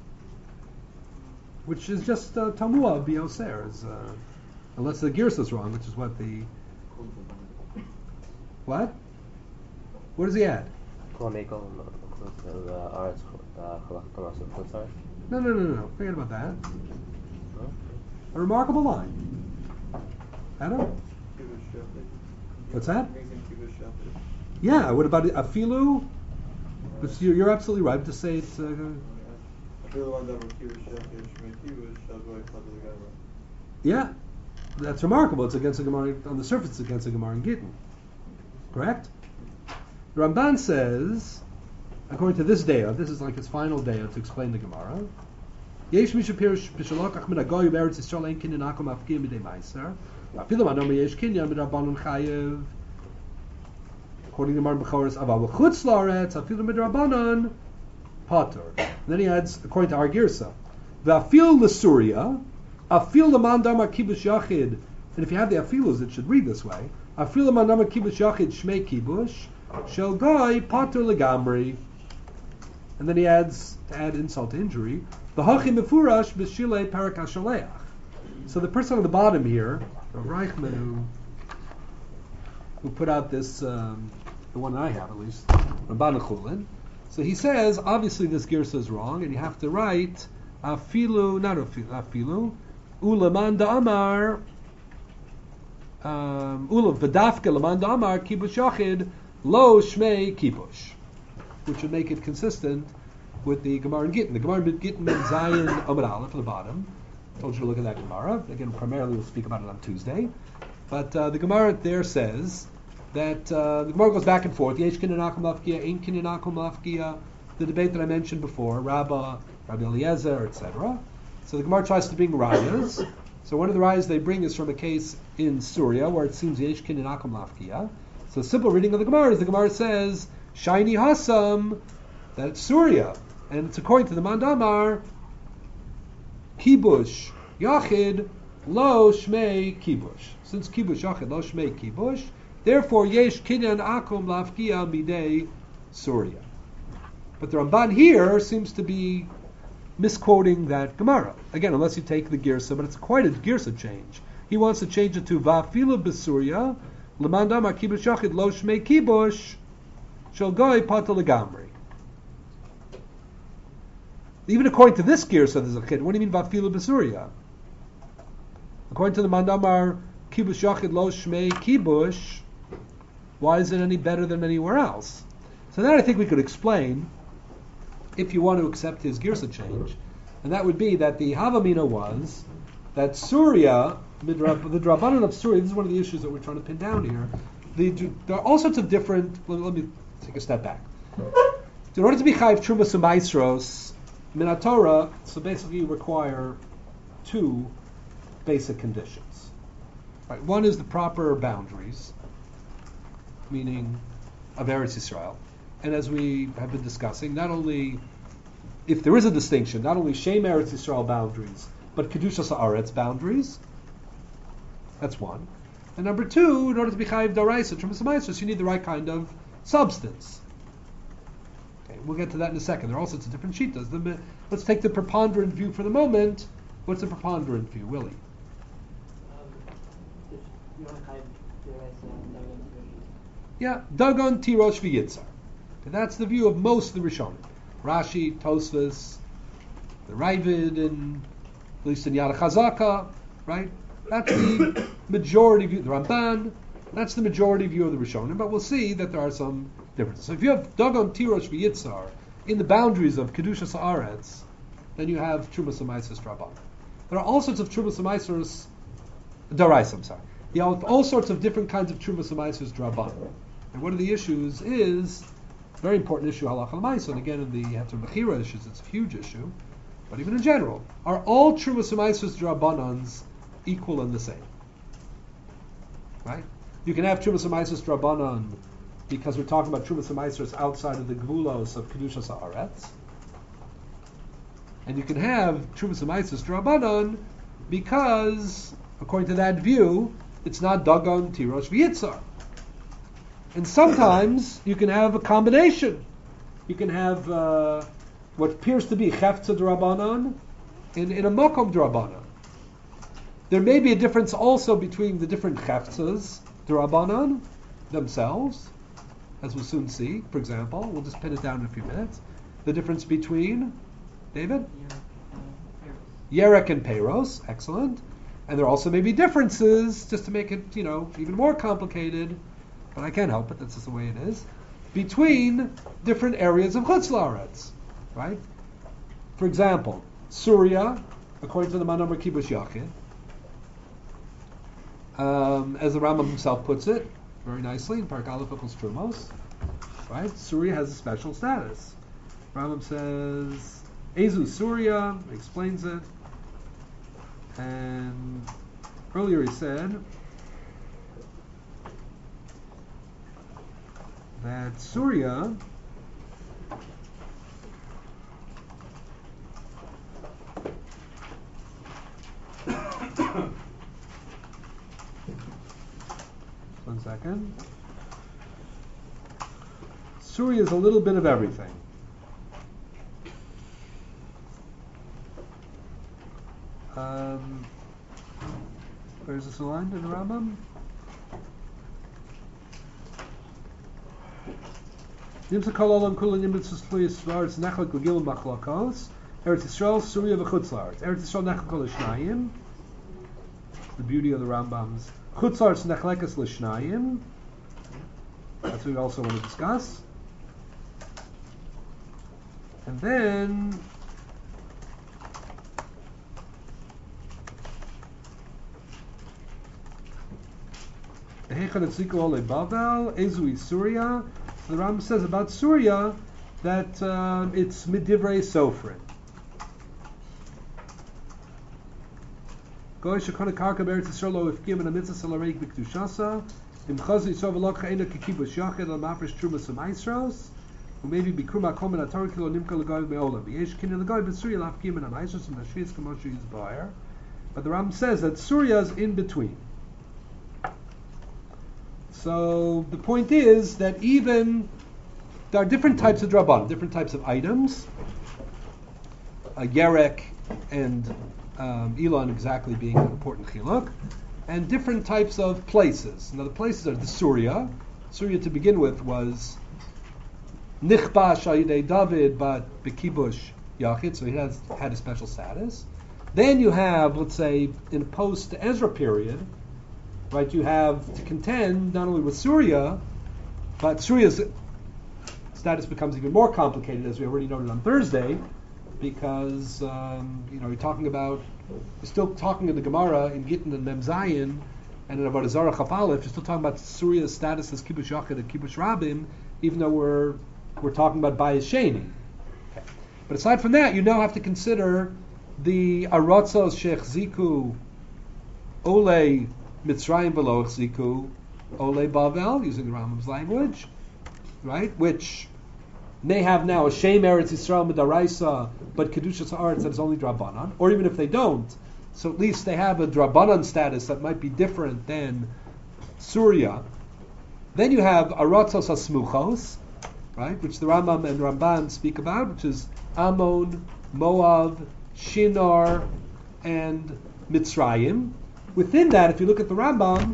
Which is just tamua bioser, unless the girsa is wrong, which is what the what? What does he add? No. No. Forget about that. A remarkable line. Adam? Kibbutz Shafet. What's that? Brings in Kibbutz Shafet. Yeah, what about afilu? But you're absolutely right to say it's... I feel one that Kibbutz Shafet, Shmei Kibbutz, Shabbat Chadal Gamra. yeah, that's remarkable. It's against the Gemara, on the surface it's against the Gemara in Gittin. Correct? The Ramban says, according to this daya, this is like his final daya to explain the Gemara, Yesh mishu pirush b'shalokach min hagoyu b'eretz Yisrael ein kinyan akum afkiyah midei meiser. Afilu ma'nom yesh kinyan midrabanan chayev. According to Gemara B'choros, aval b'chutz la'aretz afilu midrabanan patur. And then he adds, according to our girsa, v'afil l'suria, afil l'man damar kibush yachid. And if you have the afilus, it should read this way: afil l'man damar kibush yachid shmei kibush shel goy patur legamri. And then he adds, to add insult to injury, v'hachim mefurash b'shilei parak hashaleach. So the person on the bottom here, Rav Reichman, who put out this, the one I have at least, Ramban Chulin. So he says, obviously this girsa is wrong, and you have to write afilu, not afilu, ulaman da'amar, ulav v'dafke laman da'amar kibush yachid lo shmei kibush, which would make it consistent with the Gemara in Gittin. The Gemara in Gittin in Zion Amud Aleph at the bottom. I told you to look at that Gemara. Again, primarily we'll speak about it on Tuesday. But the Gemara there says that the Gemara goes back and forth. Yesh kinyan akum lafkiya, ein kinyan akum lafkiya. The debate that I mentioned before, Rabbi Eliezer, etc. So the Gemara tries to bring rayas. So one of the rayas they bring is from a case in Surya where it seems yesh kinyan akum lafkiya. So the simple reading of the Gemara is the Gemara says shiny hasam, that it's Surya, and it's according to the Mandamar kibush yachid lo shmei kibush. Since kibush yachid lo shmei kibush, therefore yesh kinyan akum lafkiya midei Surya. But the Ramban here seems to be misquoting that Gemara. Again, unless you take the girsa, but it's quite a girsa change. He wants to change it to va'afilu b'Surya l'mandamar kibush yachid lo shmei kibush shel goy patur legamri. Even according to this girsa, there's a kid. What do you mean va'afilu b'Surya? According to the Mandamar kibush yachid lo shmei kibush, why is it any better than anywhere else? So that I think we could explain if you want to accept his girsa change, and that would be that the Havamina was that Surya, the Drabanan of Surya, this is one of the issues that we're trying to pin down here. There are all sorts of different. Let me take a step back. In order to be chayiv trumas u'maisros min Torah, so basically you require two basic conditions. Right. One is the proper boundaries, meaning of Eretz Yisrael. And as we have been discussing, not only, if there is a distinction, not only Shem Eretz Yisrael boundaries, but Kedushas Haaretz boundaries. That's one. And number two, in order to be Chayiv Daraisa, Trumas U'Maisros, you need the right kind of substance. Okay, we'll get to that in a second. There are all sorts of different shittas. Let's take the preponderant view for the moment. What's the preponderant view, Willie? Yeah, Dagon, Tirosh, V'Yitzar. Okay, that's the view of most of the Rishonim. Rashi, Tosfos, the Ravid, and at least in Yad Chazaka, right? That's the majority view. The Ramban, that's the majority view of the Rishonim. But we'll see that there are some differences. So if you have Dagon, Tirosh, V'Yitzar in the boundaries of Kedushas Haaretz, then you have Trumas U'Maisros Draban. There are all sorts of Trumas U'Maisros Daraisa. I'm sorry. You have all sorts of different kinds of Trumas U'Maisros Draban. And one of the issues is a very important issue, halacha l'maisa, and again in the Heter Mechira issues, it's a huge issue. But even in general, are all Trumas U'Maisros Drabanans equal and the same? Right? You can have Trumas U'Maisros Drabanan because we're talking about Trumas U'Maisros outside of the Gvulos of Kedushas Haaretz. And you can have Trumas U'Maisros Drabanan because, according to that view, it's not Dagon, Tirosh, V'Yitzar. And sometimes you can have a combination. You can have what appears to be Chefza D'Rabanan in a Mokom D'Rabanan. There may be a difference also between the different Chefzas D'Rabanan themselves, as we'll soon see. For example, we'll just pin it down in a few minutes. The difference between, David? Yerek and Peiros, excellent. And there also may be differences, just to make it, even more complicated, but I can't help it, that's just the way it is, between different areas of Chutz La'aretz, right? For example, Surya, according to the Manamar Kibush Yachid, as the Rambam himself puts it, very nicely in Parak Aleph Hilchos Trumos, right? Surya has a special status. Rambam says, Ezu Surya, explains it, and earlier he said that Surya one second. Surya is a little bit of everything. Where's this line in the Rambam? Nimsa kol olam kulan nimtzas fluyas svarts nechlek legil machlokos. Eretz Yisrael Surya v'chutz la'aretz. Eretz Yisrael nechlek kol l'shnayim. The beauty of the Rambam's chutz la'aretz nechlekas l'shnayim. That's what we also want to discuss. And then Surya. So the Rambam says about Surya that it's midivrei sofrim. Goy shekona karka beretz Yisrael lo ifkim and amitzas alareik b'kdushasa imchazi yisrael v'lokcha ena kikibush yachid al mafresh trumas u'maisros u'maybe bikrum ha'kom and ha'torah kilo nimka l'goy me'olam v'yesh kini l'goy b'Surya l'afkim and ha'maisros and ha'shviz k'moshe yizbayer. But the Rambam says that Surya is in between. So the point is that even there are different types of drabanan, different types of items, yerek and Elon exactly being an important chiluk, and different types of places. Now the places are the Surya. Surya to begin with was nichbash al-yidei David, but bekibush yachid, so he had a special status. Then you have, let's say, in post-Ezra period, right, you have to contend not only with Surya, but Surya's status becomes even more complicated, as we already noted on Thursday, because you're still talking in the Gemara in Gittin and Mem Zayin and in Avodah Zarah Chaf Aleph, you're still talking about Surya's status as Kibush Yachid and Kibush Rabim, even though we're talking about Bayis Sheni. Okay. But aside from that, you now have to consider the Aratzos Shech Ziku Ole Mitzrayim below Ziku Ole Bavel, using the Rambam's language, right? Which may have now a Shem Eretz Yisrael Midaraisa, but Kedushas Haaretz that is only Drabanan, or even if they don't, so at least they have a Drabanan status that might be different than Surya. Then you have Aratzos Asmuchos, right? Which the Rambam and Ramban speak about, which is Ammon, Moab, Shinar, and Mitzrayim. Within that, if you look at the Rambam,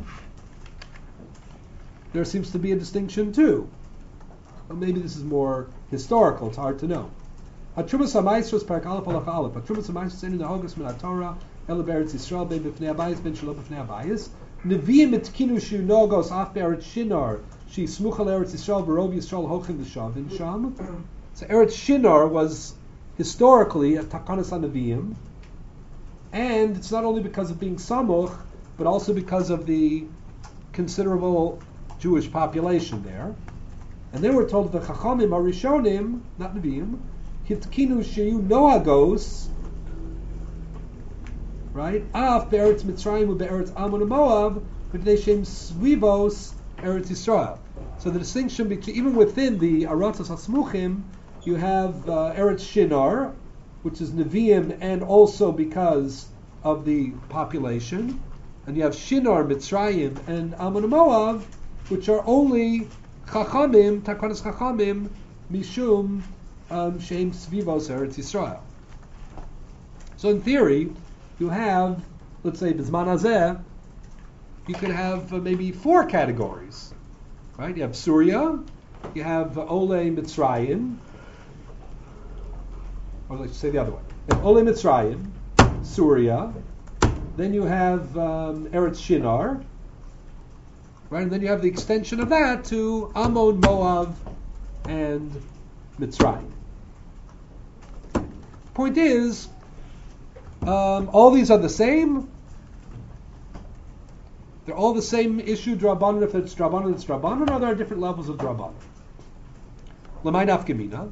there seems to be a distinction too. Well, maybe this is more historical, it's hard to know. Hatrumas HaMaisros Parak Aleph Halach Aleph. Hatrumas HaMaisros Einu Nahogos Min HaTorah Ela Be'eretz Yisrael Bein B'fnei Abayis Bein Shelo B'fnei Abayis Nevi'im Etkinu Shu Nogos Af Be'eretz Shinar She Smucha L'Eretz Yisrael V'rov Yisrael Hochim V'shavim Sham. So Eretz Shinar was historically a Takanas HaNevi'im, and it's not only because of being Samuch, but also because of the considerable Jewish population there. And then we're told the Chachamim are Rishonim, not Nevi'im, Hitkinu Sheyu Noagos, right? Af Be'eretz Mitzrayim u Be'eretz Ammon and Moab, B'nei Shem Svivos Eretz Yisrael. So the distinction between, even within the Aratzos HaSmuchim, you have Eretz Shinar, which is Nevi'im, and also because of the population, and you have Shinar, Mitzrayim, and Ammon and Moab, which are only Chachamim, Takanas Chachamim, Mishum Shem Svivos Eretz Yisrael. So in theory, you have, let's say, Bizman Hazeh, you could have maybe 4 categories, right? You have Surya, you have Ole Mitzrayim, or let's say the other way. You have Ole Mitzrayim, Surya, Then you have Eretz Shinar, right? And then you have the extension of that to Ammon, Moab, and Mitzrayim. Point is, all these are the same. They're all the same issue, Drabanan. If it's Drabanan, it's Drabanan, or there are different levels of Drabanan. L'may nafkamina.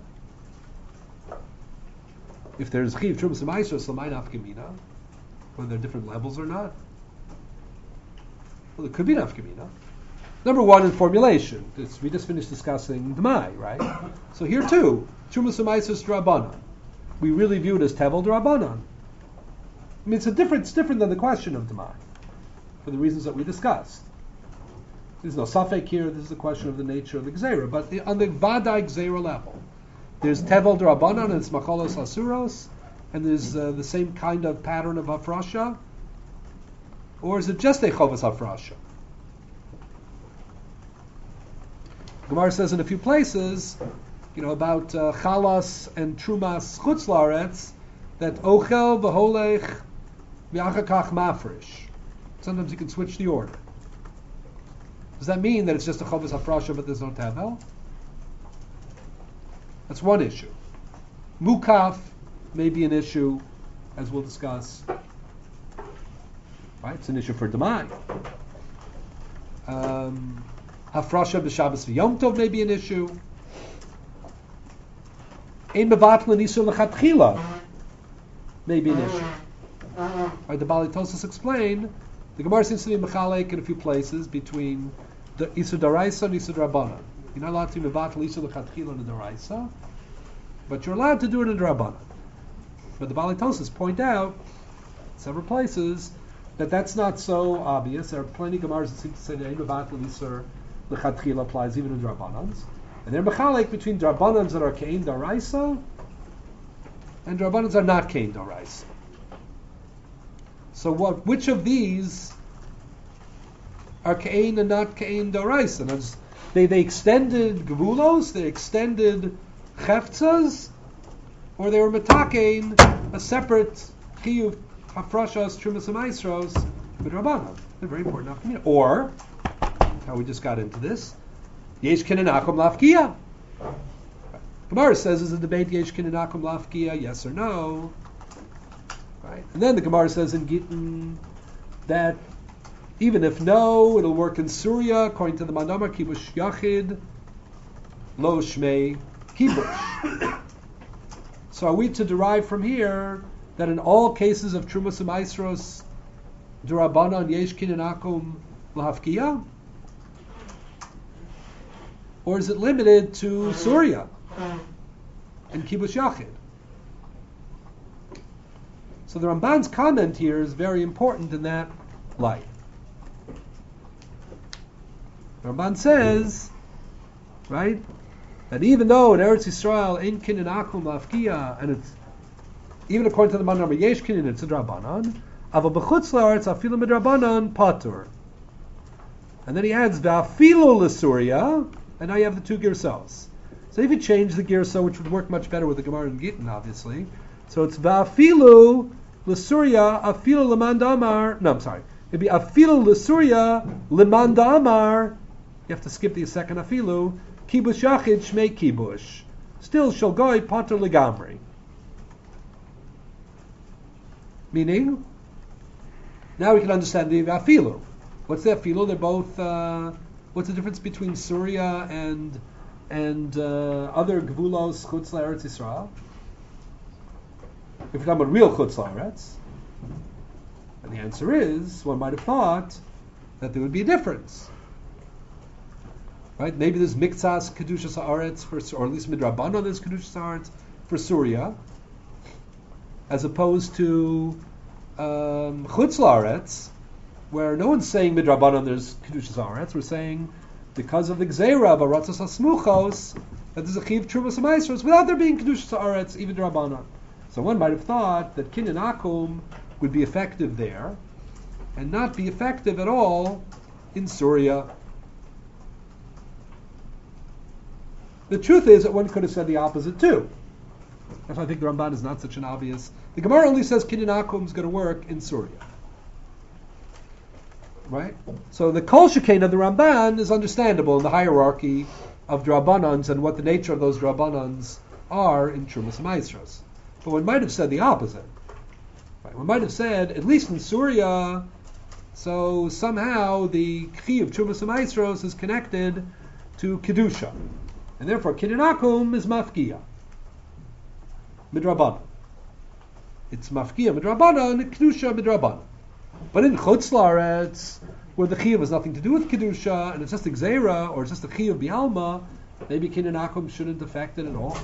If there's Chiv Trumas and Maisros, l'may nafkamina. Whether there are different levels or not. Well, it could be nafkamina. Number one in formulation. We just finished discussing D'mai, right? So here too, Trumas and Maisros Drabanan. We really view it as Tevel Drabanan. I mean, it's different than the question of D'mai, for the reasons that we discussed. There's no safek here. This is a question of the nature of the gzeira. But on the vadai gzeira level, there's tevel d'rabanan and it's macholos asuros, and there's the same kind of pattern of hafrasha, or is it just a chovas hafrasha? Gemara says in a few places, about chalas and trumas chutz laaretz, that ochel v'holech v'achakach mafresh. Sometimes you can switch the order. Does that mean that it's just a chovas hafrasha but there's no tevel? That's one issue. Mukaf may be an issue, as we'll discuss. Right? It's an issue for D'mai. Hafrasha b'Shabbos v'Yom Tov may be an issue. Ein mevatlan isur l'chatchila may be an issue. Right, the Bali Tosas explain, the Gemara seems to be mechalek in a few places between the Isur Daraisa and Isur Drabanan. You're not allowed to mevatel Isur l'chatchila in the Daraisa, but you're allowed to do it in the Drabanan. But the Bali Tosas point out, several places, that that's not so obvious. There are plenty of Gemaras that seem to say that mevatel Isur l'chatchila applies even in Drabanans. And they're mechalek between Drabanans that are Kein Daraisa and Drabanans that are not Kein Daraisa. So which of these are Kein and not Kein Daraisa? They extended Gevulos, they extended Cheftzas, or they were Metakein, a separate Chiyuv Hafrashas Trumas and Maisros with Rabbanan. They're very important Nafkamina. Or, how we just got into this, Yesh Kininakum Lafkia. Gemara says, is a debate Yesh Kininakum Lafkia, yes or no? Right. And then the Gemara says in Gittin that even if no, it'll work in Surya, according to the Mandamar Kibush Yachid, Lo Shmei Kibush. So are we to derive from here that in all cases of Trumas and Maisros, Durabanan Yesh Kininakum Lahafkia? Or is it limited to Surya and Kibush Yachid? So the Ramban's comment here is very important in that light. The Ramban says, right, that even though in Eretz Yisrael ein kinin akum lafkia, and it's even according to the man number yesh kinin, it's a drabanan, aval b'chutz la'aretz afilu midrabanan patur. And then he adds v'afilu l'surya, and now you have the two girsos. So if you change the girso, which would work much better with the Gemara and Gittin, obviously, so it's v'afilu l'surya afilu l'mandamar. No, I'm sorry. It'd be afilu l'surya l'mandamar. You have to skip the second afilu. Kibush yachid shmei kibush. Still shalgoi pater legamri. Meaning, now we can understand the afilu. What's the afilu? They're both. What's the difference between Surya and other gvulos chutz la'eretz Yisrael? If you're talking about real chutz la'eretz, and the answer is, one might have thought that there would be a difference. Right? Maybe there's miktsas kedushas haaretz or at least midrabanan there's kedushas haaretz for Surya, as opposed to chutz la'aretz, where no one's saying midrabanan there's kedushas haaretz. We're saying because of the gzeira baratzas hasmuchos that there's a chiv trumas ha'maisros without there being kedushas haaretz even drabanan. So one might have thought that kinyan akum would be effective there, and not be effective at all in Surya. The truth is that one could have said the opposite too. That's why I think the Ramban is not such an obvious. The Gemara only says Kinyan Akum is going to work in Surya. right? So the Kol Shekain of the Ramban is understandable in the hierarchy of Drabanans and what the nature of those Drabanans are in Trumas Maestros. But one might have said the opposite. Right? One might have said, at least in Surya, so somehow the Chi of Trumas Maestros is connected to Kedusha. And therefore Kinyan Akum is Mafkiya. Midrabanan. It's Mafkiya Midrabanan and Kedusha Midrabanan. But in Chutz La'aretz, where the Chiyuv has nothing to do with Kedusha, and it's just a Gzeira, or it's just a Chiyuv Bialma, maybe Kinyan Akum shouldn't affect it at all.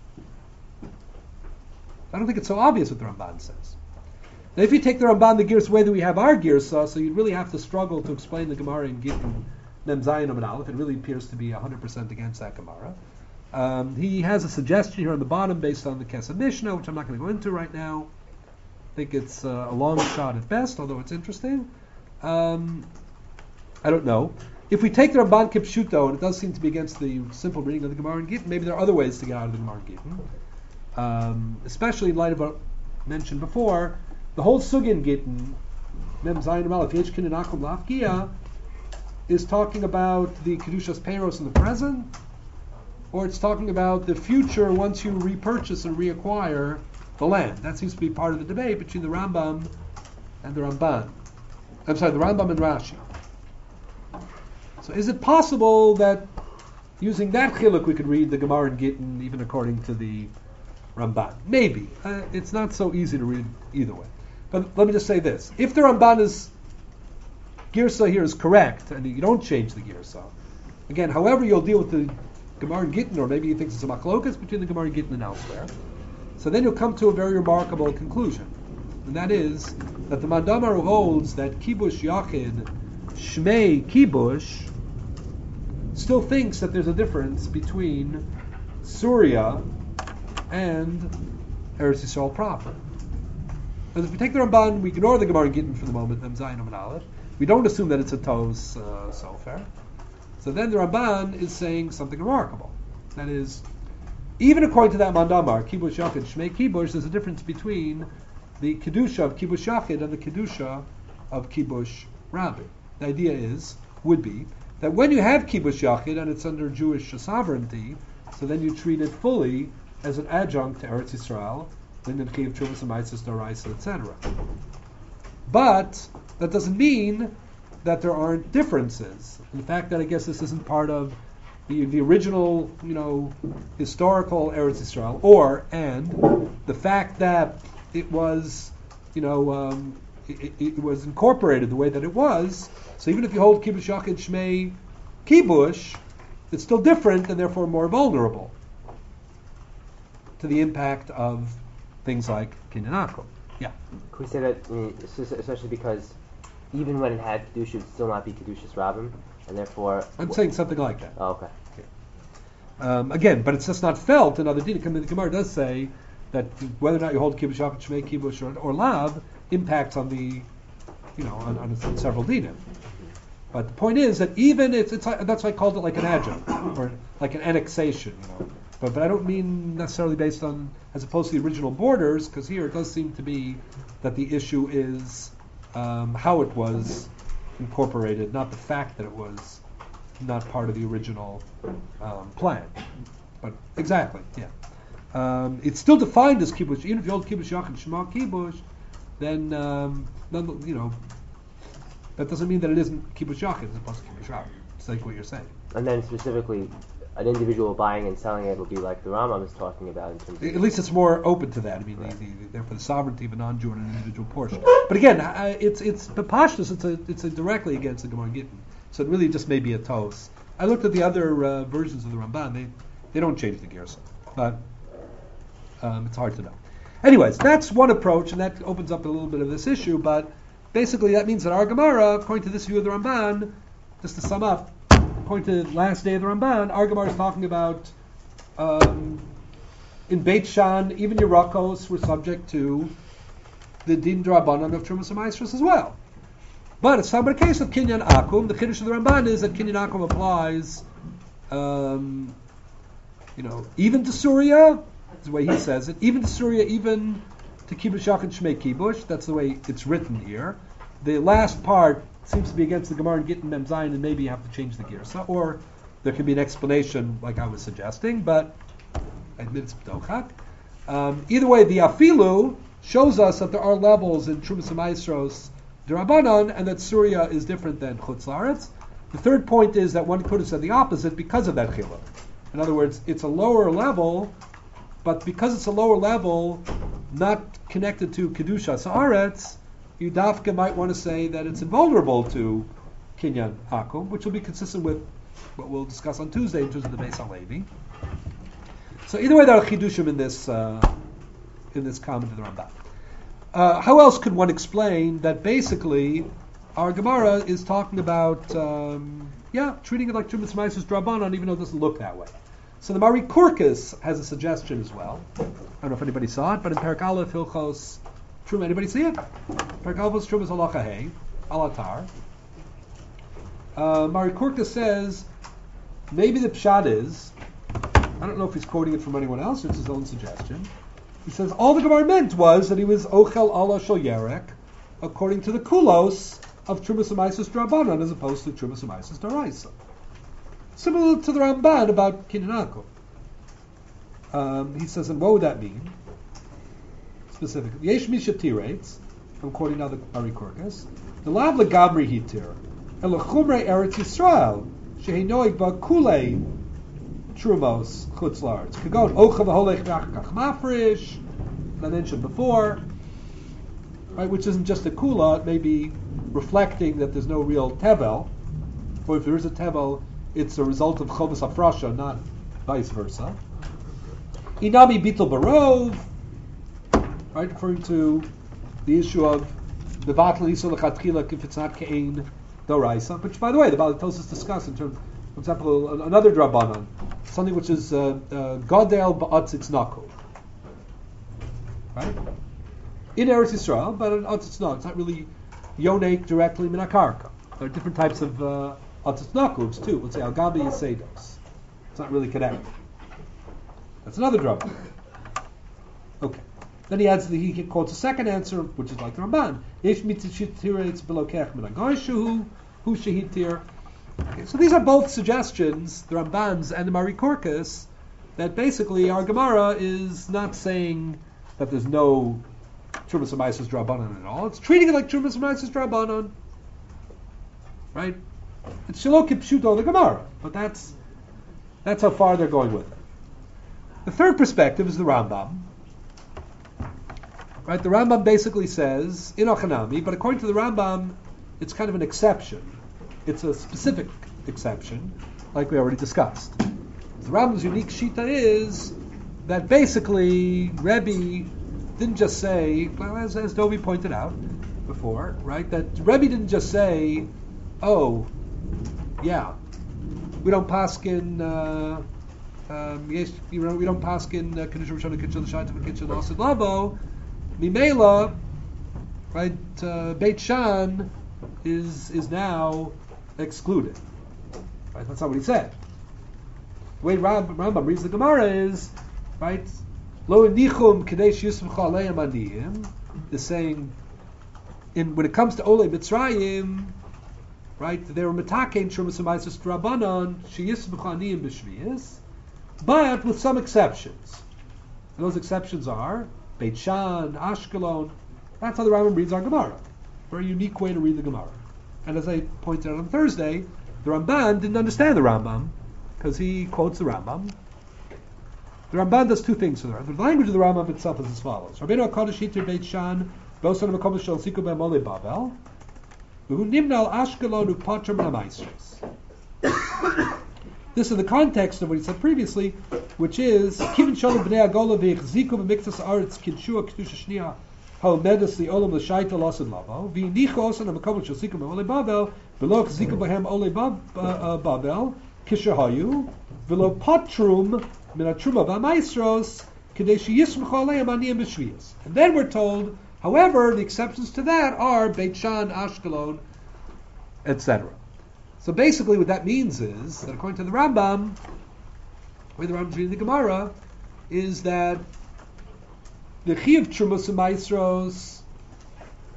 I don't think it's so obvious what the Ramban says. Now, if you take the Ramban, the Girsa way that we have our Girsa, so you'd really have to struggle to explain the Gemara in Gittin Mem Zayin Amud Aleph. It really appears to be 100% against that Gemara. He has a suggestion here on the bottom based on the Kesed Mishnah, which I'm not going to go into right now. I think it's a long shot at best, although it's interesting. I don't know. If we take the Ramban Kipshuto, and it does seem to be against the simple reading of the Gemara in Gittin, maybe there are other ways to get out of the Gemara in Gittin. Especially in light of what I mentioned before, the whole Sugin Gittin, Mem Zayin Amalef Yeshkin and Akum Lafkia, is talking about the Kedushas Peiros in the present, or it's talking about the future once you repurchase and reacquire the land. That seems to be part of the debate between the Rambam and the Ramban. I'm sorry, the Rambam and Rashi. So is it possible that using that chiluk we could read the Gemara in Gittin even according to the Ramban? Maybe. It's not so easy to read either way. But let me just say this. If the Ramban's Girsa here is correct, and you don't change the Girsa, again, however you'll deal with the Gemara in Gittin, or maybe you think it's a machlokas between the Gemara in Gittin and elsewhere, so then you'll come to a very remarkable conclusion. And that is that the Mandamar who holds that Kibush Yachid, Shmei Kibush, still thinks that there's a difference between Surya and Eretz Yisrael proper. And if we take the Ramban, we ignore the Gemara in Gittin for the moment, Mem Zayin Amud Aleph. We don't assume that it's a Tos Sofer. So then the Ramban is saying something remarkable. That is, even according to that Mandamar, Kibush Yachid, Shmei Kibush, there's a difference between the Kedusha of Kibush Yachid and the Kedusha of Kibush Rabbi. The idea would be, that when you have Kibush Yachid and it's under Jewish sovereignty, so then you treat it fully as an adjunct to Eretz Yisrael, then the Chiv Chuvas Amaitzis Doraisa, etc. But that doesn't mean that there aren't differences. The fact that I guess this isn't part of the original, historical Eretz Yisrael, and the fact that it was, it was incorporated the way that it was. So even if you hold Kibush Yachid Shmei Kibush, it's still different and therefore more vulnerable to the impact of things like Kinyan Akum. Yeah. Could we say that, especially because even when it had Kedusha, it would still not be Kedushas Rabbim, and therefore... I'm saying something like that. Oh, okay. Again, but it's just not felt in other dinim. The Gemara does say that whether or not you hold Kibush Yachid Shmei Kibush or Lav impacts on the, on several dinim. But the point is that even it's that's why I called it like an adjunct or like an annexation, But I don't mean necessarily based on, as opposed to the original borders, because here it does seem to be that the issue is how it was incorporated, not the fact that it was not part of the original plan. But exactly, yeah. It's still defined as kibush. Even if you hold kibush yachid shema kibush, then that doesn't mean that it isn't kibush yachid as opposed to kibush rabbi. It's like what you're saying. And then specifically, an individual buying and selling it will be like the Rambam is talking about in terms of... At least it's more open to that. I mean, right. Therefore the sovereignty of a non-Jew in an individual portion. But again, it's Pashtus, it's directly against the Gemara Gittin. So it really just may be a tos. I looked at the other versions of the Ramban. They don't change the Gersa. But it's hard to know. Anyways, that's one approach, and that opens up a little bit of this issue. But basically that means that our Gemara, according to this view of the Ramban, just to sum up, according to the last day of the Ramban, our Gemara is talking about in Beit Shan, even Yerakos were subject to the Din Drabanan of Trumas Maestros as well. But it's talking about a case of Kinyan Akum. The Kiddush of the Ramban is that Kinyan Akum applies, even to Surya, that's the way he says it, even to Surya, even to Kibush Yachid Shmei Kibush, that's the way it's written here. the last part seems to be against the Gemara and Gittin Mem Zayin, and maybe you have to change the girsa, or there could be an explanation like I was suggesting, but I admit it's B'dochak. Either way, the Afilu shows us that there are levels in Trumas Maestros Derabanan, and that Surya is different than Chutz La'aretz. The third point is that one could have said the opposite because of that chiluk. In other words, it's a lower level, but because it's a lower level, not connected to Kedusha Sa'aretz, you dafka might want to say that it's invulnerable to Kinyan Akum, which will be consistent with what we'll discuss on Tuesday in terms of the Beis HaLevi. So either way, there are chidushim in this comment of the Rambam. How else could one explain that basically our Gemara is talking about, treating it like Trumas Maisus Drabanan, even though it doesn't look that way. So the Mari Korkus has a suggestion as well. I don't know if anybody saw it, but in Perek Aleph Hilchos Truma, anybody see it? Perek Aleph Trumas Halacha Hey, Alatar. Mari Korkus says maybe the pshat is, I don't know if he's quoting it from anyone else or it's his own suggestion. He says all the Gemara meant was that he was Ochel Allah Shal Yerek according to the kulos of Trumas Maisus Drabanan as opposed to Trumas Maisus Daraisa. Similar to the Ramban about Kinyan Akum. He says, and what would that mean? Specifically, Yesh Misha Tirates, I'm quoting now the Ari Korkas, the Lav Legabri Hitir, Elachumre Eretz Yisrael, Shehinoig Ba Kulei Trumos Chutz La'aretz. Kagon Ocha V'Holech Rachkach Mafrish, I mentioned before, right, which isn't just a kula, it may be reflecting that there's no real tevel, or if there is a tevel, it's a result of chovas afrasha, not vice versa. Inami Bitul Barov, right, referring to the issue of the Vatal Yisrael Lechatchila if it's not Ke'ein Doraisa, which by the way, the Baal Tosfos discuss in terms, for example, another Drabanan, something which is Godel Ba'atzitz Naku. Right? In Eretz Yisrael, but in Atzitz Naku, it's not really Yonek directly Minakarka. There are different types of Atzitz Nakus too. Let's say Al-Gabi Yasedos. It's not really connected. That's another Drabanan. Okay. Then he adds he quotes a second answer, which is like the Ramban. Yesh mitzvah below kech min hagoyshu hu shehitir. So these are both suggestions, the Rambans and the Mari Korkus, that basically our Gemara is not saying that there's no Trumas Maisus Drabanan at all. It's treating it like Trumas Maisus Drabanan. Right? It's Shelo Kipshuto the Gemara, but that's how far they're going with it. The third perspective is the Rambam. Right? The Rambam basically says, in Ochanami, but according to the Rambam, it's kind of an exception. It's a specific exception, like we already discussed. The Rambam's unique shita is that basically Rebbe didn't just say, well, as Dovi pointed out before, right, that Rebbe didn't just say, oh, yeah, we don't paskin, we don't paskin Kedusha Rishon and Kedusha L'Shaitim and Kedusha L'Asid Lavo. Mimela, right? Beit Shan is now excluded. Right? That's not what he said. The way Rambam reads the Gemara is, right? Lo nichum kadesh yusufcha aleim aniyim is saying, when it comes to Olei Mitzrayim, right? They were metakein Trumas Maisus Drabanan sheyisufcha aniyim b'shviyas, but with some exceptions. And those exceptions are Beit Shan, Ashkelon. That's how the Rambam reads our Gemara. Very unique way to read the Gemara. And as I pointed out on Thursday, the Ramban didn't understand the Rambam because he quotes the Rambam. The Ramban does two things for the Rambam. The language of the Rambam itself is as follows: Rabbeinu HaKadosh Hitir Beit Shan, Bosan HaMakom Shel Siku Be'Molei Babel, V'hu Nimna Al Ashkelon U'Patram HaMaestros. This is the context of what he said previously, which is Kivin Shalom Bnei Agola V'Chziku B'Miktas Aretz Kinshua Kedusha Shnia Ha'omedes Li'Olam L'Shaita L'Asid Lavo V'Yinicho Osan HaMakom Shel Siku Be'Molei Babel V'lo Chziku B'Hem Olei Babel Kishahayu V'lo Patrum Min HaTruma V'Maestros Kedei Sheyismchu Aleim Aniyim B'Shviyas. And then we're told, however, the exceptions to that are Beit Shan, Ashkelon, etc. So basically what that means is that according to the Rambam, the way the Rambam's reading the Gemara, is that the Chiyuv Trumas Maestros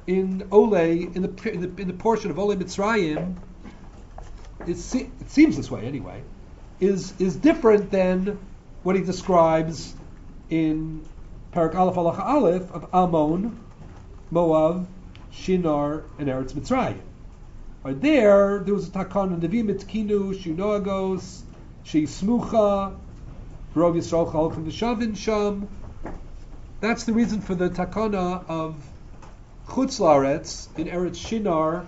in Olei, in the portion of Olei Mitzrayim, it seems this way anyway, is different than what he describes in Parak Aleph Halacha Aleph of Ammon, Moav, Shinar, and Eretz Mitzrayim. Right there was a takana Nevi'im Itkinu, Shinoagos, Sheismucha, Rov Yisrael Chalchim V'Shavin Sham. That's the reason for the takana of Chutz La'aretz in Eretz Shinar,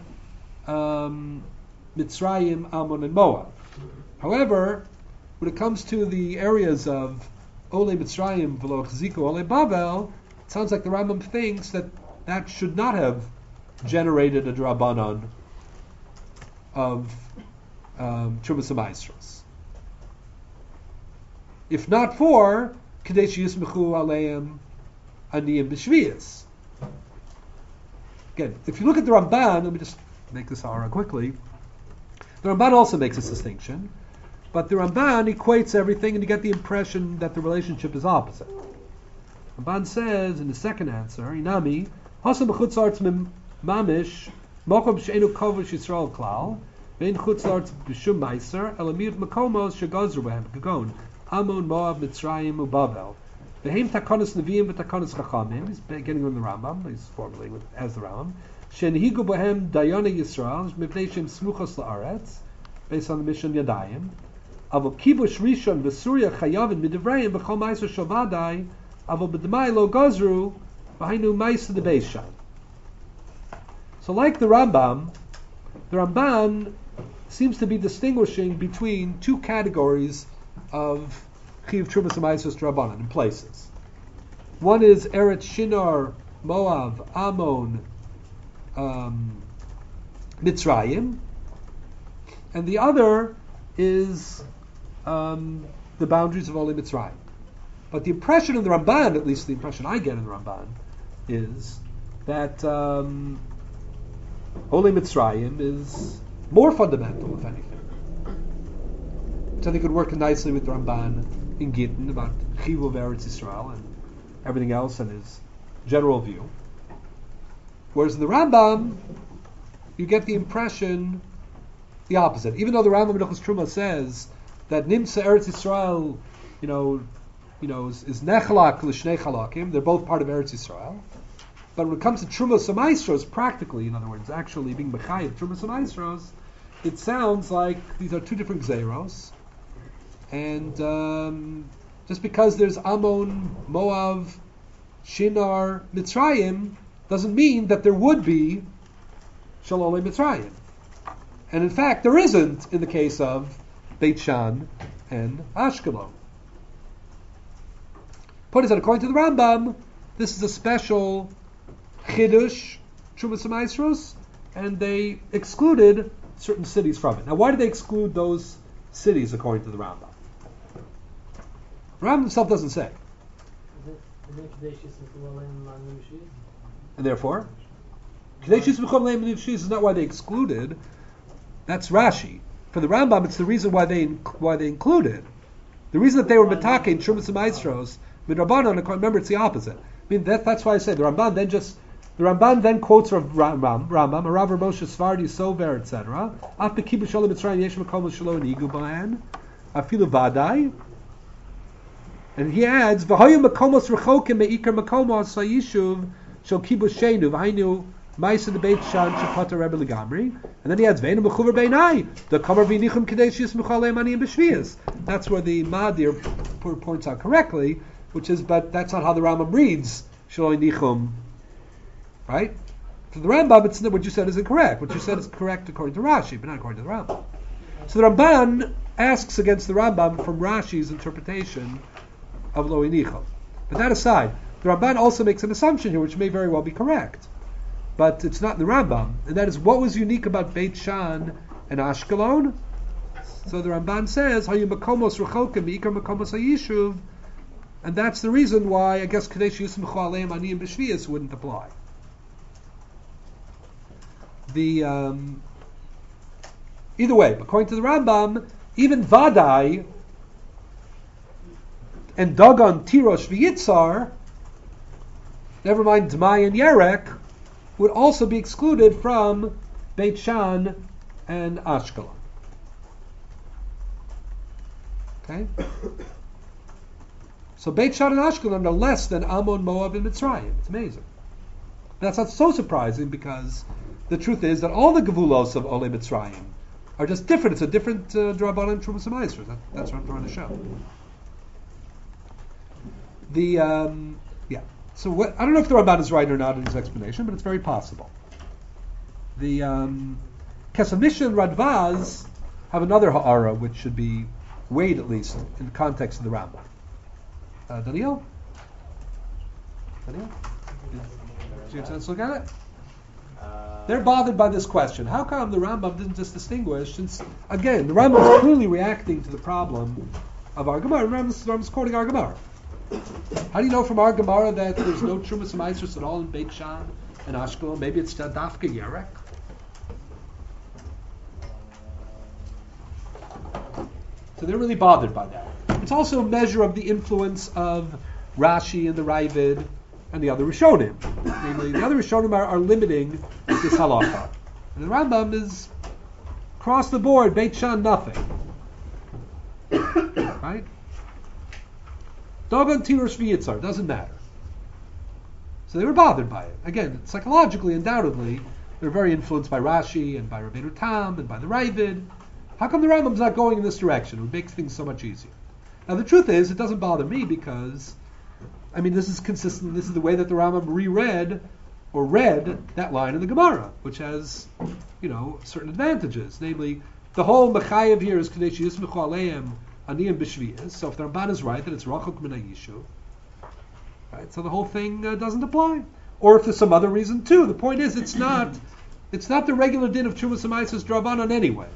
Mitzrayim, Ammon, and Moab. However, when it comes to the areas of Olei Mitzrayim, V'lo Chziku, Olei Babel, it sounds like the Rambam thinks that should not have generated a drabanan of Trumas Maestros. If not for Kadesh Yismechu Aleim Aniyim B'Shviyas. Again, if you look at the Ramban, let me just make this aura quickly. The Ramban also makes this distinction, but the Ramban equates everything, and you get the impression that the relationship is opposite. Ramban says in the second answer, Inami, Hasam b'chutz la'aretz mamish, mokom she'enu kovush Yisrael klal, ve'in chutz la'aretz b'shum meiser, elamir makomos shegazru b'hem, kagon, Ammon, Moab, Mitzrayim, Ubavel. Ve'hem takonos nevi'im v'takonos chachamim, he's beginning with the Rambam, he's formulating as the Rambam, she'nhigu b'hem dayone Yisrael, mipnei shem smuchos la'aretz, based on the mission Yadayim, Avo kibush rishon v'surya chayavin midivrayim b'chol meiser shavadai, Avo b'demai lo gazru, v'hainu meiser de beishan. So like the Ramban seems to be distinguishing between two categories of Chiv Trumas Meisos Drabanan in places. One is Eretz Shinar, Moab, Ammon, Mitzrayim, and the other is the boundaries of Olei Mitzrayim. But the impression in the Ramban, at least the impression I get in the Ramban, is that Olei Mitzrayim is more fundamental, if anything. Which I think would work nicely with the Ramban in Gittin about Chivuv Eretz Yisrael and everything else and his general view. Whereas in the Rambam, you get the impression the opposite. Even though the Rambam in Hilchos Truma says that Nimsa Eretz Yisrael, is nechalak l'shnei chalakim, they're both part of Eretz Yisrael. But when it comes to Trumas Maestros, practically, in other words, actually being Mechayev Trumas Maestros, it sounds like these are two different Gzeiros. And just because there's Ammon, Moab, Shinar, Mitzrayim, doesn't mean that there would be Shalolei Mitzrayim. And in fact, there isn't in the case of Beit Shan and Ashkelon. Point is that according to the Rambam, this is a special Chidush, Trumas Maestros, and they excluded certain cities from it. Now, why did they exclude those cities according to the Rambam? The Rambam himself doesn't say. And therefore, Kadesh Yismechom Leim Nivshis is not why they excluded. That's Rashi. For the Rambam, it's the reason why they included. The reason that they were Metake in Trumas Maestros, Midrabanan, remember it's the opposite. I mean that's why I say the Ramban then quotes from Rambam, Rav Moshe Svardi, Sover, etc. Af bekibush Olei Mitzrayim yesh makom shelo nigu bahan, afilu vadai. And he adds, "V'hayu makomos rechokim meikar makomos hayishuv shel kibushenu v'hainu ma'aser the Beit Shan shepater Rebbe legamri." And then he adds, "Ve'enu mechuver beinai the kamer v'nichum kadesh yismuch aleim aniyim b'shviyas." That's where the Madir points out correctly, which is, but that's not how the Rambam reads shaloi nichum, right? For the Rambam, it's what you said is incorrect. What you said is correct according to Rashi, but not according to the Rambam. So the Ramban asks against the Rambam from Rashi's interpretation of Lo Inichom. But that aside, the Ramban also makes an assumption here, which may very well be correct, but it's not in the Rambam, and that is what was unique about Beit Shan and Ashkelon. So the Ramban says, "Hayu makomos rechokim meikar makomos hayishuv," and that's the reason why I guess Kadesh Yismuchu Aleim Aniyim B'Shviyas wouldn't apply. Either way, according to the Rambam, even Vadai and Dagon, Tirosh, V'Yitzar, never mind Dmai and Yerek, would also be excluded from Beit Shan and Ashkelon. Okay? So Beit Shan and Ashkelon are less than Ammon, Moab, and Mitzrayim. It's amazing. That's not so surprising because the truth is that all the Gevulos of Ole Mitzrayim are just different. It's a different Drabanan Trumas and Maasros. That's what I'm trying to show. So I don't know if the Ramban is right or not in his explanation, but it's very possible. The Kesef Mishnah and Radvaz have another ha'ara which should be weighed at least in the context of the Rambam. Daniel? Did you have a chance to look at it? They're bothered by this question. How come the Rambam didn't just distinguish? Since, again, the Rambam is clearly reacting to the problem of our Gemara. The Rambam's quoting our Gemara. How do you know from our Gemara that there's no Trumas and Maasros at all in Beit Shan and Ashkelon? Maybe it's Dafka Yerek? So they're really bothered by that. It's also a measure of the influence of Rashi and the Ravid and the other Rishonim. Namely, the other Rishonim are limiting this halacha. And the Rambam is across the board, Beit Shan, nothing. Right? Dogon, Tirosh, V'yitzar, doesn't matter. So they were bothered by it. Again, psychologically, undoubtedly, they're very influenced by Rashi and by Rabbeinu Tam and by the Ravid. How come the Rambam's not going in this direction? It would make things so much easier. Now the truth is, it doesn't bother me because, this is consistent. This is the way that the Rambam read that line in the Gemara, which has, certain advantages. Namely, the whole Mechayev here is Kadesh Yismechu Aleim Aniyim B'Shviyas. So if the Ramban is right, then it's Rachok Min HaYishuv. Right? So the whole thing doesn't apply. Or if there's some other reason too. The point is, it's not the regular din of Trumas and Maasros Drabanan anyway.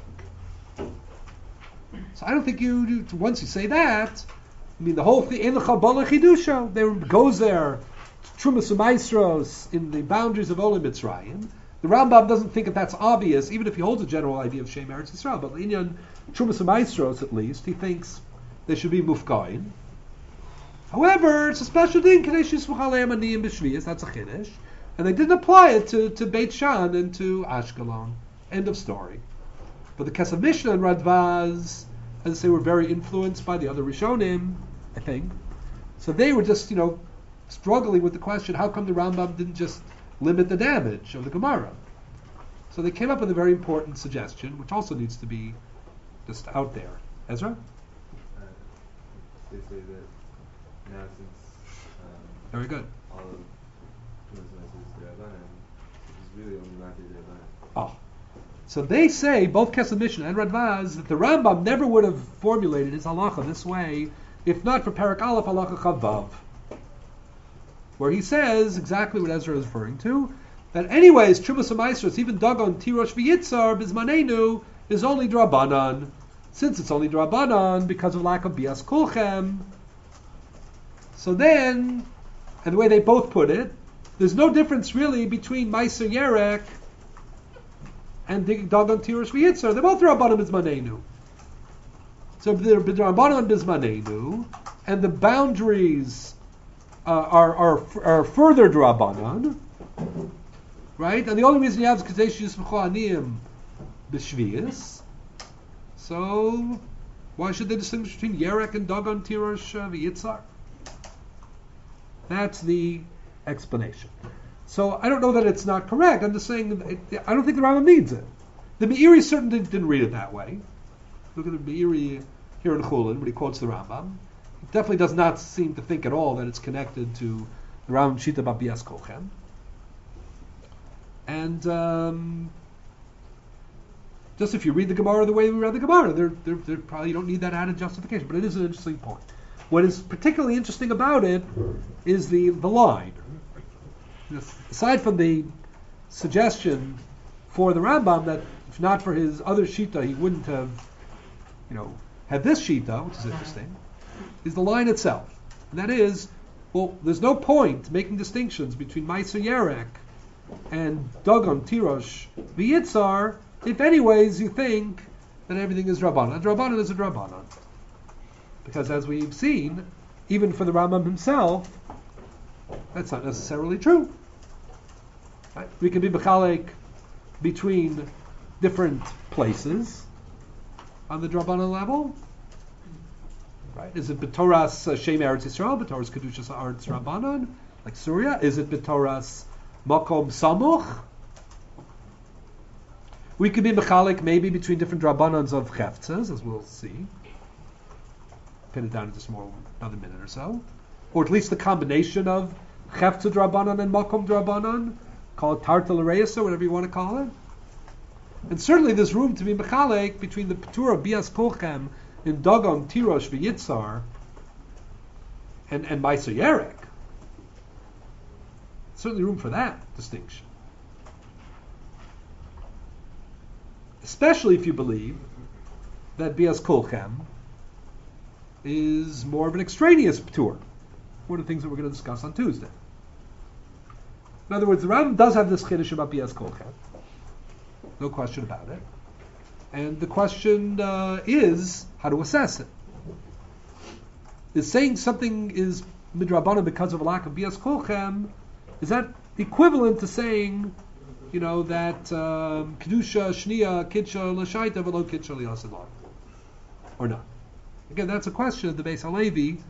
So I don't think once you say that, the whole thing in the Chabbalah Chidusha, there goes there Trumas and Maasros in the boundaries of Ole Mitzrayim. The Rambam doesn't think that that's obvious, even if he holds a general idea of Shem Eretz Yisrael. But in Trumas and Maasros, at least, he thinks they should be mufkain. However, it's a special thing, Kadesh Yismach Aleim Aniyim B'Shviyas, that's a Chiddush, and they didn't apply it to Beit Shan and to Ashkelon. End of story. But the Kesef Mishnah and Radvaz, as I say, were very influenced by the other Rishonim, I think. So they were just, struggling with the question, how come the Rambam didn't just limit the damage of the Gemara? So they came up with a very important suggestion, which also needs to be just out there. Ezra? They say that now since very good. all of Trumas and Maasros is D'Rabbanan, it's really only not the D'Rabbanan. Oh. So they say, both Kesef Mishnah and Radvaz, that the Rambam never would have formulated his halacha this way if not for Perek Aleph halacha Chavav, where he says exactly what Ezra is referring to, that anyways, Trumas and Maasros, even Dagon, Tirosh, V'yitzar, Bizmanenu, is only Drabanan. Since it's only Drabanan, because of lack of Bias Kulchem, so then, and the way they both put it, there's no difference really between Meiser Yerek and Dagon, Tirosh, V'yitzar. They're both Drabanan Bizmanenu. So they're Drabanan Bizmanenu, and the boundaries are further Drabanan, right? And the only reason you have is Kadesh Yismechu Aniyim B'Shviyas. So why should they distinguish between Yerek and Dagon, Tirosh, V'yitzar? That's the explanation. So I don't know that it's not correct. I'm just saying I don't think the Rambam needs it. The Meiri certainly didn't read it that way. Look at the Meiri here in Chulin when he quotes the Rambam. He definitely does not seem to think at all that it's connected to the Rambam Shita about Bias Kochem. And just if you read the Gemara the way we read the Gemara, there probably you don't need that added justification. But it is an interesting point. What is particularly interesting about it is the line. Aside from the suggestion for the Rambam that if not for his other Shita he wouldn't have, had this Shita, which is interesting, is the line itself. And that is, there's no point making distinctions between Meiser Yerek and Dagon, Tirosh, V'yitzar, if anyways you think that everything is Drabanan. Drabanan is a Drabanan. Because as we've seen, even for the Rambam himself, that's not necessarily true. Right? We can be mechalek between different places on the Drabanan level. Right? Is it b'toras Shem Eretz Yisrael, b'toras Kedushas Eretz Rabbanan, like Surya? Is it b'toras Makom Samuch? We could be mechalik maybe between different Drabanans of Cheftzes, as we'll see. Pin it down in just another minute or so. Or at least the combination of Cheftzah Drabanan and Makom Drabanan, call it Tarta L'Reisa, whatever you want to call it. And certainly there's room to be mechalek between the Petur of Bias Kolchem in Dagon, Tirosh, V'Yitzar, and Meiser Yerek. Certainly room for that distinction. Especially if you believe that Bias Kolchem is more of an extraneous Petur. One of the things that we're going to discuss on Tuesday. In other words, the Rambam does have this chiddush about Bias Kolchem. No question about it. And the question is how to assess it. Is saying something is midrabanan because of a lack of bias kolchem, is that equivalent to saying, that kedusha shniya kidsha l'shaita v'lo kidsha liyasidlah, or not? Again, that's a question that the Beis Halevi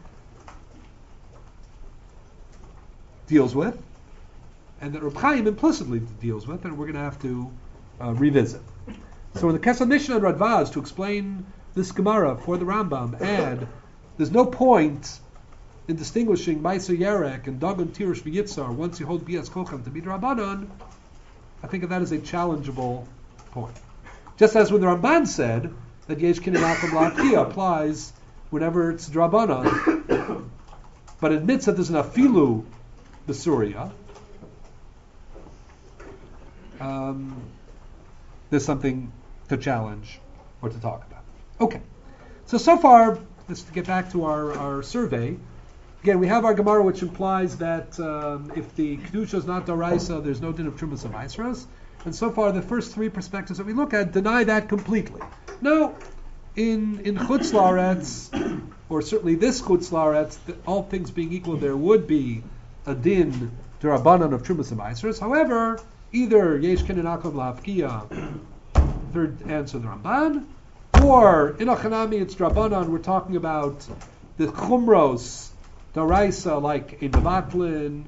deals with, and that Reb Chaim implicitly deals with, and we're going to have to revisit. So in the Kesed Mishnah and Radvaz, to explain this Gemara for the Rambam, add, there's no point in distinguishing Meiser Yerek and Dagon Tirosh V'Yitzar once you hold Bias Kolchem to be Drabanan. I think of that as a challengeable point. Just as when the Ramban said that Yesh Kinin Akum La'Akia applies whenever it's Drabanan, but admits that there's an Afilu B'Surya, there's something to challenge or to talk about. Okay. So far, just to get back to our survey, again, we have our Gemara, which implies that if the Kedusha is not Doraisa, there's no din of Trumas and Maasros. And so far, the first three perspectives that we look at deny that completely. Now, in Chutz La'aretz, or certainly this Chutz La'aretz, all things being equal, there would be a din D'Rabbanan of Trumas and Maasros. However, either Yesh Kinin Akum La'Afkiya, third answer the Ramban, or in Achanami it's Drabanan, we're talking about the Chumros, Daraisa, like in Matlin,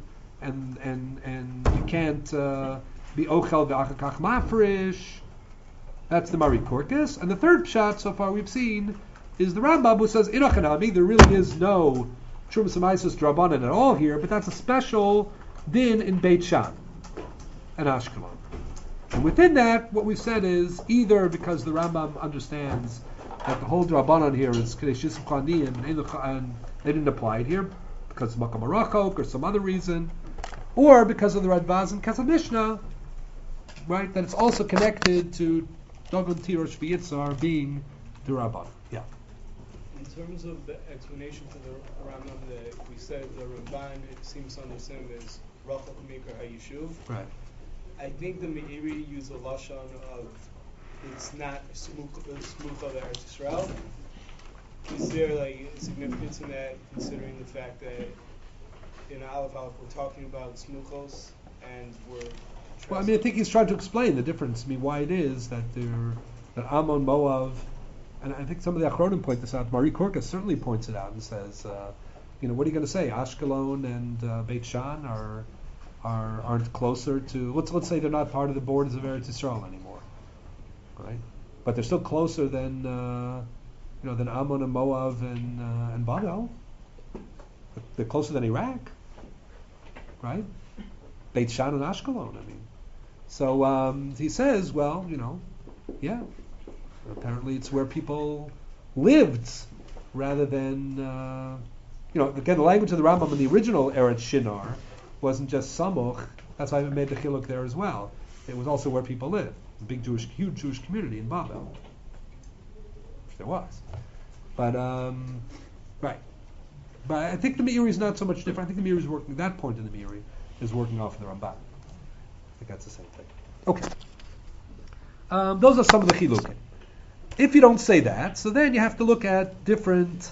and you can't be Ochel V'Achakach Mafresh. That's the Mari Korkis. And the third pshat so far we've seen is the Rambam, who says in Achanami there really is no Trumas Amaisus Drabanan at all here, but that's a special din in Beit Shan and Ashkelon. And within that, what we've said is either because the Rambam understands that the whole Drabanan here is Kadesh Yisuf Chani and they didn't apply it here because of Makam Arachok or some other reason, or because of the Radvaz and Kesed Mishnah, right? That it's also connected to Dagon Tirosh V'Yitzar being the Rabban. Yeah. In terms of the explanation for the Rambam that we said, the Ramban, it seems to understand is Rachel Mikra HaYishuv. Right. I think the Meiri use a lashon of it's not smucha of Eretz Yisrael. Is there like significance in that, considering the fact that in Aleph we're talking about smuchos and we're Well, I think he's trying to explain the difference. Why it is that that Ammon, Moav, and I think some of the Achronim point this out. Mari Korka certainly points it out and says, what are you going to say? Ashkelon and Beit Shan aren't closer to. Let's say they're not part of the borders of Eretz Yisrael anymore, right? But they're still closer than Ammon and Moav and Babel. They're closer than Iraq, right? Beit Shan and Ashkelon. So he says, yeah. Apparently, it's where people lived rather than again the language of the Rambam in the original Eretz Shinar wasn't just Samuch. That's why I made the chiluk there as well. It was also where people lived. A huge Jewish community in Babel. There was. But, right. But I think the Meiri is not so much different. I think the Meiri is working, that point in the Meiri is working off of the Ramban. I think that's the same thing. Okay. Those are some of the chilukim. If you don't say that, so then you have to look at different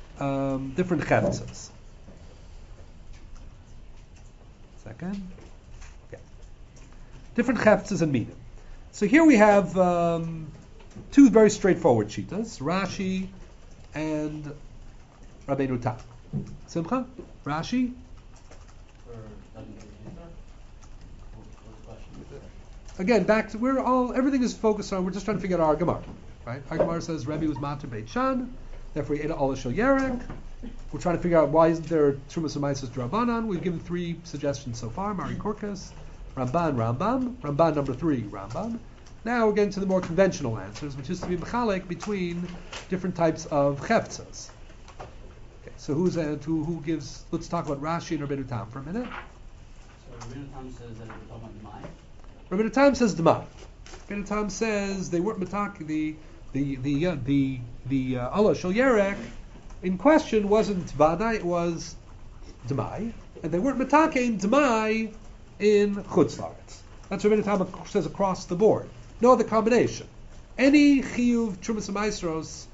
chetzes. Second. Yeah. different cheftzes and minim. So here we have two very straightforward shitas, Rashi and Rabbeinu Tam. Simcha? Rashi? Again, back to everything is focused on. We're just trying to figure out our Gemara, right? Our Gemara says Rebbe was mater Beit Shan, therefore he ate all shel yerek. We're trying to figure out why isn't there Trumas U'Maisas Drabanan. We've given three suggestions so far: Mari Korkas, Ramban number 3, Rambam. Now we're getting to the more conventional answers, which is to be mechalek between different types of cheftzas. Okay, so who gives? Let's talk about Rashi and Rabbeinu Tam for a minute. So Rabbeinu Tam says that we're talking about Demai. Rabbeinu Tam says Demai. Rabbeinu Tam says they weren't mataki the Allah Shal Yerek in question wasn't Vadai, it was Demai, and they weren't matakein Demai in Chutz La'aretz. That's what Rabbeinu Tam says across the board. No other combination. Any chiyuv Trumas U'Maisros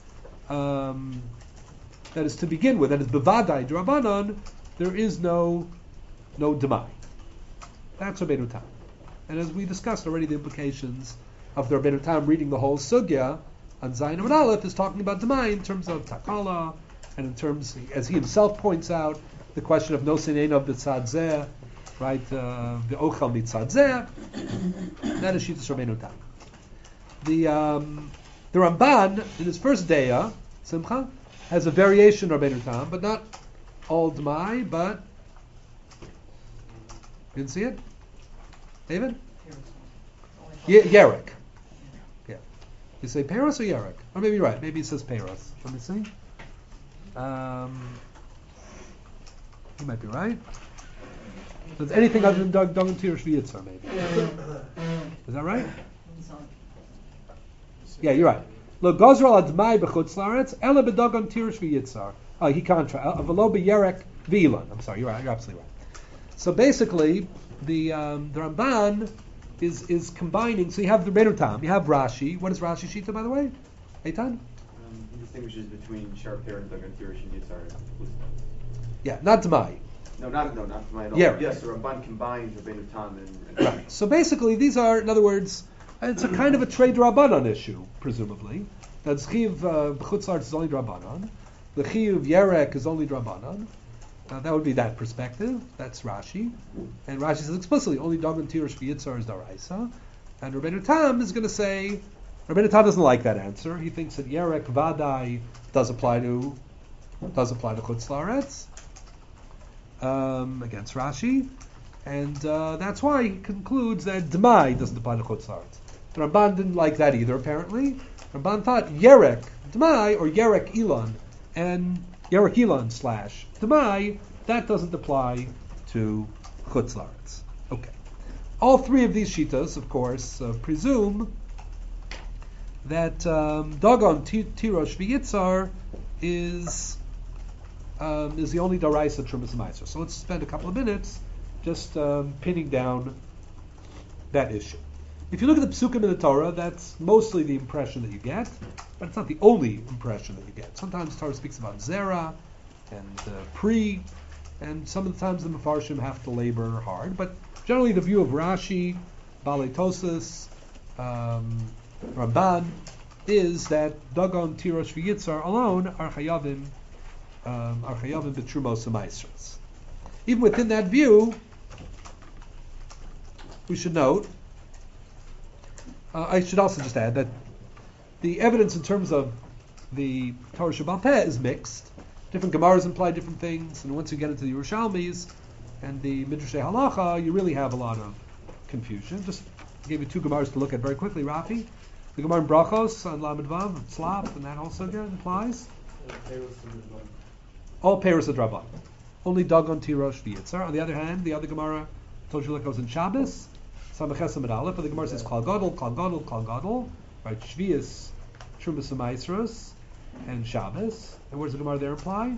that is to begin with, that is bevadai d'Rabbanan, there is no Demai. That's Rabbeinu Tam. And as we discussed already, the implications of the Rabbeinu Tam reading the whole sugya on Zayin and Aleph is talking about Demai in terms of Takala, and in terms, as he himself points out, the question of no sinein of the tzadzeh, right? The ochel mitzadzeh. That is Shittas Rabbeinu Tam. The Ramban in his first Deya, Simcha, has a variation of Rabbeinu Tam, but not all Demai, but you didn't see it, David? Yerek. Yeah. You say Peros or Yerek? Or maybe you're right. Maybe it says Peros. Let me see. You might be right. So it's anything other than Dagan Tirish V'Yitzar, maybe. Is that right? Yeah, you're right. Lo Gozral Admai B'Chutz La'aretz Ela B'Dagan Tirish V'Yitzar. He contra. V'lo B'Yerek V'ilan. I'm sorry, you're right. You're absolutely right. So basically, the Ramban is combining. So you have the Rabbeinu Tam, you have Rashi. What is Rashi Shita, by the way? Eitan? He distinguishes between sharp hair and Dagan Tirish and Yitzhar. Yeah, not Demai. No, not Demai at all. Yeah. Yes, the Ramban combines Rabbeinu Tam and Right. So basically, these are, in other words, it's a kind of a trade Rabbanon issue, presumably. That Chiv B'Chutz La'aretz is only Rabbanon. The Chiv Yerek is only Rabbanon. That would be that perspective. That's Rashi. And Rashi says explicitly, only Dagan Tirish V'Yitzar is Daraisa. And Rabbeinu Tam is going to say, Rabbeinu Tam doesn't like that answer. He thinks that Yerek Vadai does apply to Chutz La'aretz against Rashi. And that's why he concludes that Demai doesn't apply to Chutz La'aretz. The Ramban didn't like that either, apparently. Ramban thought Yerek Demai or Yerek Ilan and Yerek Ilan / Demai, that doesn't apply to Chutz La'aretz. Okay. All three of these shitas, of course, presume that Dagan Tirosh V'Yitzar is the only Daraisa Trumas U'Maisros. So let's spend a couple of minutes just pinning down that issue. If you look at the Psukim in the Torah, that's mostly the impression that you get, but it's not the only impression that you get. Sometimes the Torah speaks about Zera and Pri, and some of the times the Mefarshim have to labor hard, but generally the view of Rashi, Balei Tosas, Ramban, is that Dagan, Tirosh, V'Yitzar alone are Chayavim B'Trumos U'Maisros. Even within that view, we should note, I should also just add that the evidence in terms of the Torah Shebaal Peh is mixed. Different Gemaras imply different things, and once you get into the Yerushalmis and the Midrashei Halacha, you really have a lot of confusion. Just gave you two Gemaras to look at very quickly, Rafi. The Gemara in Brachos on Lamed Vav, Slav, and that also again implies all Peros of Rabban. Only Dagan Tirosh V'Yitzar. On the other hand, the other Gemara told you like goes in Shabbos, Samachas Amid Aleph, but the Gemara says Klal Gadol, right? Shvius, Trumas U'Maisros, and Shabbos. And what does the Gemara there imply?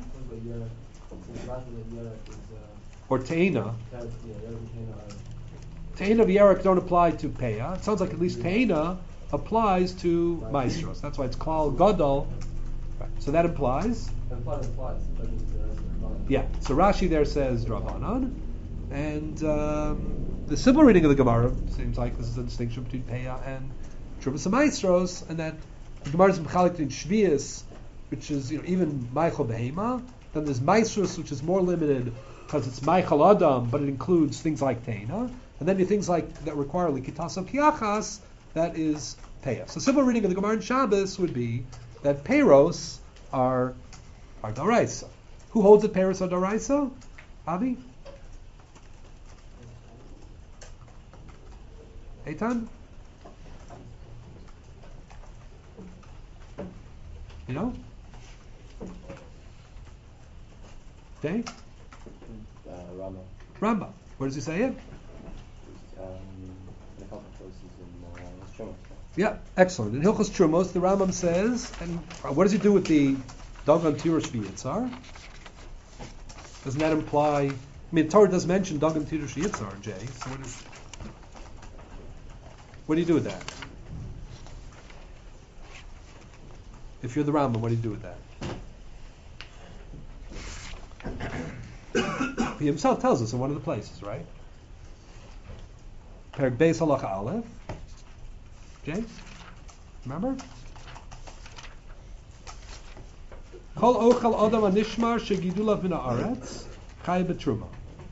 Or Teina. Teina of Yerek don't apply to Peah. It sounds like at least Teina applies to Maestros. That's why it's called Gadol. Right. So that implies. Yeah. So Rashi there says Drabanan, and the simple reading of the Gemara seems like this is a distinction between Peah and Trumas and Maestros, and that the Gemara is mechalik in Shvius, which is even Meichel Behema. Then there's Maestros, which is more limited because it's Meichel Adam, but it includes things like Teina. And then the things like that require Likitas of Kiachas, that is Peah. So simple reading of the Gemara in Shabbos would be that Peiros are Daraisa. Who holds that Peiros are Daraisa? Avi? Eitan? You know? Okay? Rambam. Where does he say it? In a couple of places in Trumos. Yeah, excellent. In Hilchos Trumos, the Rambam says, and what does he do with the Dagan Tirosh V'Yitzar? Doesn't that imply? I mean, Torah does mention Dagan Tirosh V'Yitzar, Jay. So what do you do with that? If you're the Rambam, what do you do with that? He himself tells us in one of the places, right? Perek Beis Halacha Aleph. Jay, remember? Kol ochal adam anishmar shegidulav min haaretz chay betruma.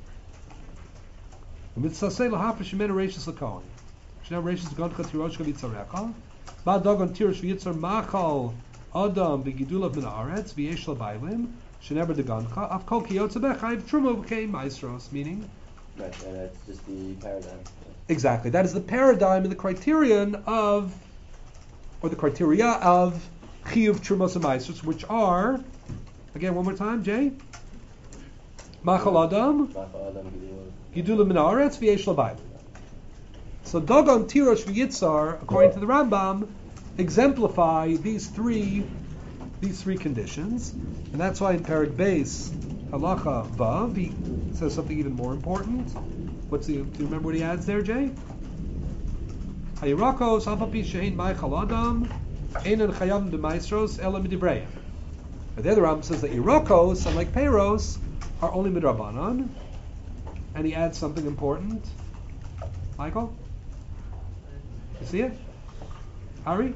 Umitzasei lahafresh shemena reishis lakohen. Shena reishis goncha tiroshka v'itzarecha. Ba dagon tirosh v'yitzar machal adam v'gidulav min haaretz v'yesh l'baylim. Shenever de goncha. Af kol kiyotzabeh chay betruma v'kei maestros. Meaning? Right, and that's just the paradigm. Exactly. That is the paradigm and the criterion of, or the criteria of Chiyuv Trumos and Maestros, which are, again, one more time, Jay? Machal Adam, Gidula Min Haaretz, V'yesh L'Baylim. So Dagon, Tirosh, V'Yitzar, according to the Rambam, exemplify these three conditions, and that's why in Perek Beis Halacha Vav he says something even more important. Do you remember what he adds there, Jay? Hayirakos Apapi Shein Meichal Adam Einan Chayam B'Maestros Ela Midibrayim. But the other Rambam says that Irakos, unlike Peiros, are only Midrabanan, and he adds something important. Michael, you see it? Ari?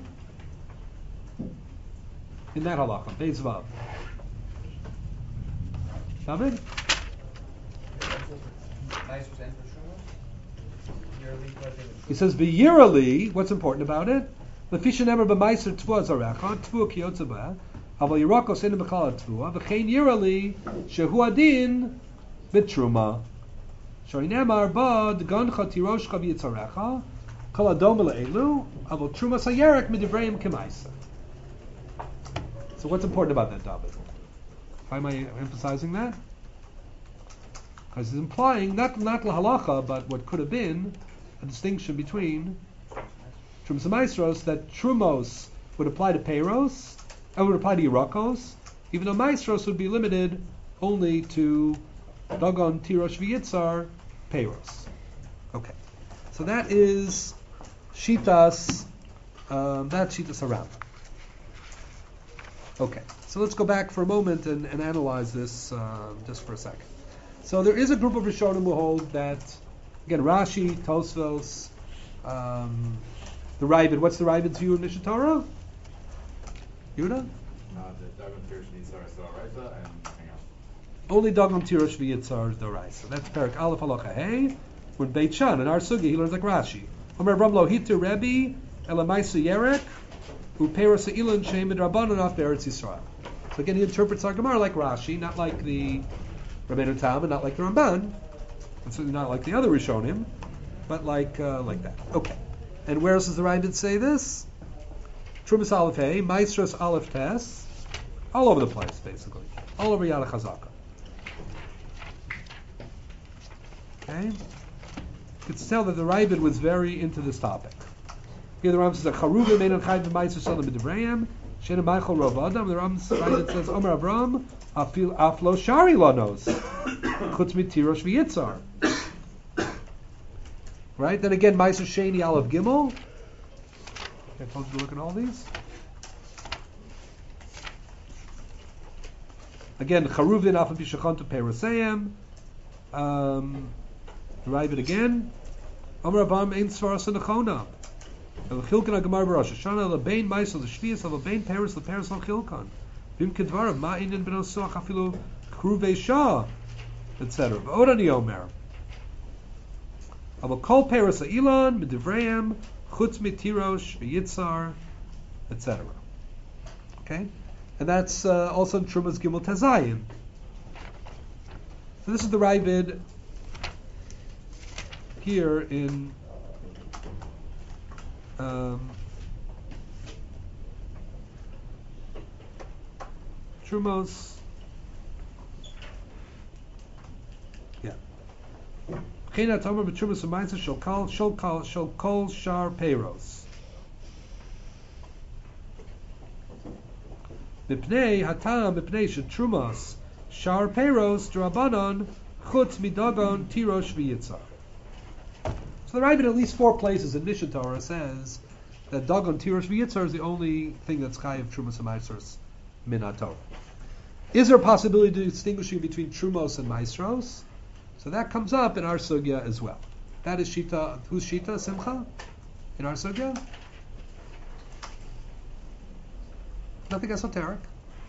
In that halacha, Beis Vav. David? He says, "V'yirali." What's important about it? L'fisha nemer b'maiser tvua zarecha tvua kiyotzabah aval yirakos enu b'chal tvua v'chein yirali shehu adin b'truma shori nemar ba d'gancha tiroshcha v'yitzarecha kol adom le'elu aval truma sayerek midivreim k'maiser. So what's important about that, David? Why am I emphasizing that? Because it's implying not lahalacha, but what could have been a distinction between Trumos and Maestros, that Trumos would apply to Peiros, and would apply to Irakos, even though Maestros would be limited only to Dagon, Tirosh, V'Yitzar, Peiros. Okay, so that is Shitas, that's Shitas Harambam. Okay, so let's go back for a moment and analyze this just for a second. So there is a group of Rishonim who hold that, again, Rashi, Tosfos, the Ravid. What's the Ravid's view in Mishnah Torah? Yehuda? The Dagon Tirosh V'Yitzar is D'Oraisa, and hang on. Only Dagon Tirosh V'Yitzar is D'Oraisa. That's Perek Aleph Halacha Hey. When Beit Shan in our Sugi, he learns like Rashi. Omer Bram Lo Hitu Rebbe Elamaisu Yerek Uperos Ilan Shem Midrabanan Af Beretz Yisrael. So again, he interprets our Gemara like Rashi, not like the Rabbeinu Tam, and not like the Ramban, and certainly not like the other Rishonim, but like that. Okay. And where else does the Ravid say this? Trumas Aleph Hey, Maestros Aleph Tes, all over the place, basically, all over Yad HaChazaka. Okay. You could tell that the Ravid was very into this topic. Here the Ram says that Charuvim Einan Chayv B'Maestros Salam B'Divrayim Shena Meichel Rav Adam. The Ram says Omer Avram Aflo Shari Lanos Chutz Mitirosh V'Yitzar. Right? Then again, Meiser Sheni Aleph Gimel. I told you to look at all these. Again, Charuvin Afal Bishachan to Perosayim. Arrive it again. Amar Abam ein svaras nechona. El chilkan agamar b'rosh Hashanah lebein ma'isel l'shvius lebein peres l'chilkan. Vim kedvarav ma'inin ben osuach afilu kruvei shah, etc. V'odani omer. Aval kol peres ha'ilan midivreim chutz mitirosh v'yitzar, etc. Okay, and that's also in Trumas Gimel Tazayim. So this is the Ravid here in Trumos. Yeah. Chena Tomer b'Trumas U'Maisa shel kol shar peiros. Mipnei hatam mipnei shetrumas shar peiros drabanan chutz midagon tirosh v'yitzar. So the Ravid in at least 4 places in Mishnah Torah says that dagon tirosh v'yitzar is the only thing that's chayiv trumas and maasros min haTorah. Is there a possibility to distinguishing between trumos and maasros? So that comes up in our sugya as well. That is shita. Whose shita? Simcha in our sugya. Nothing esoteric.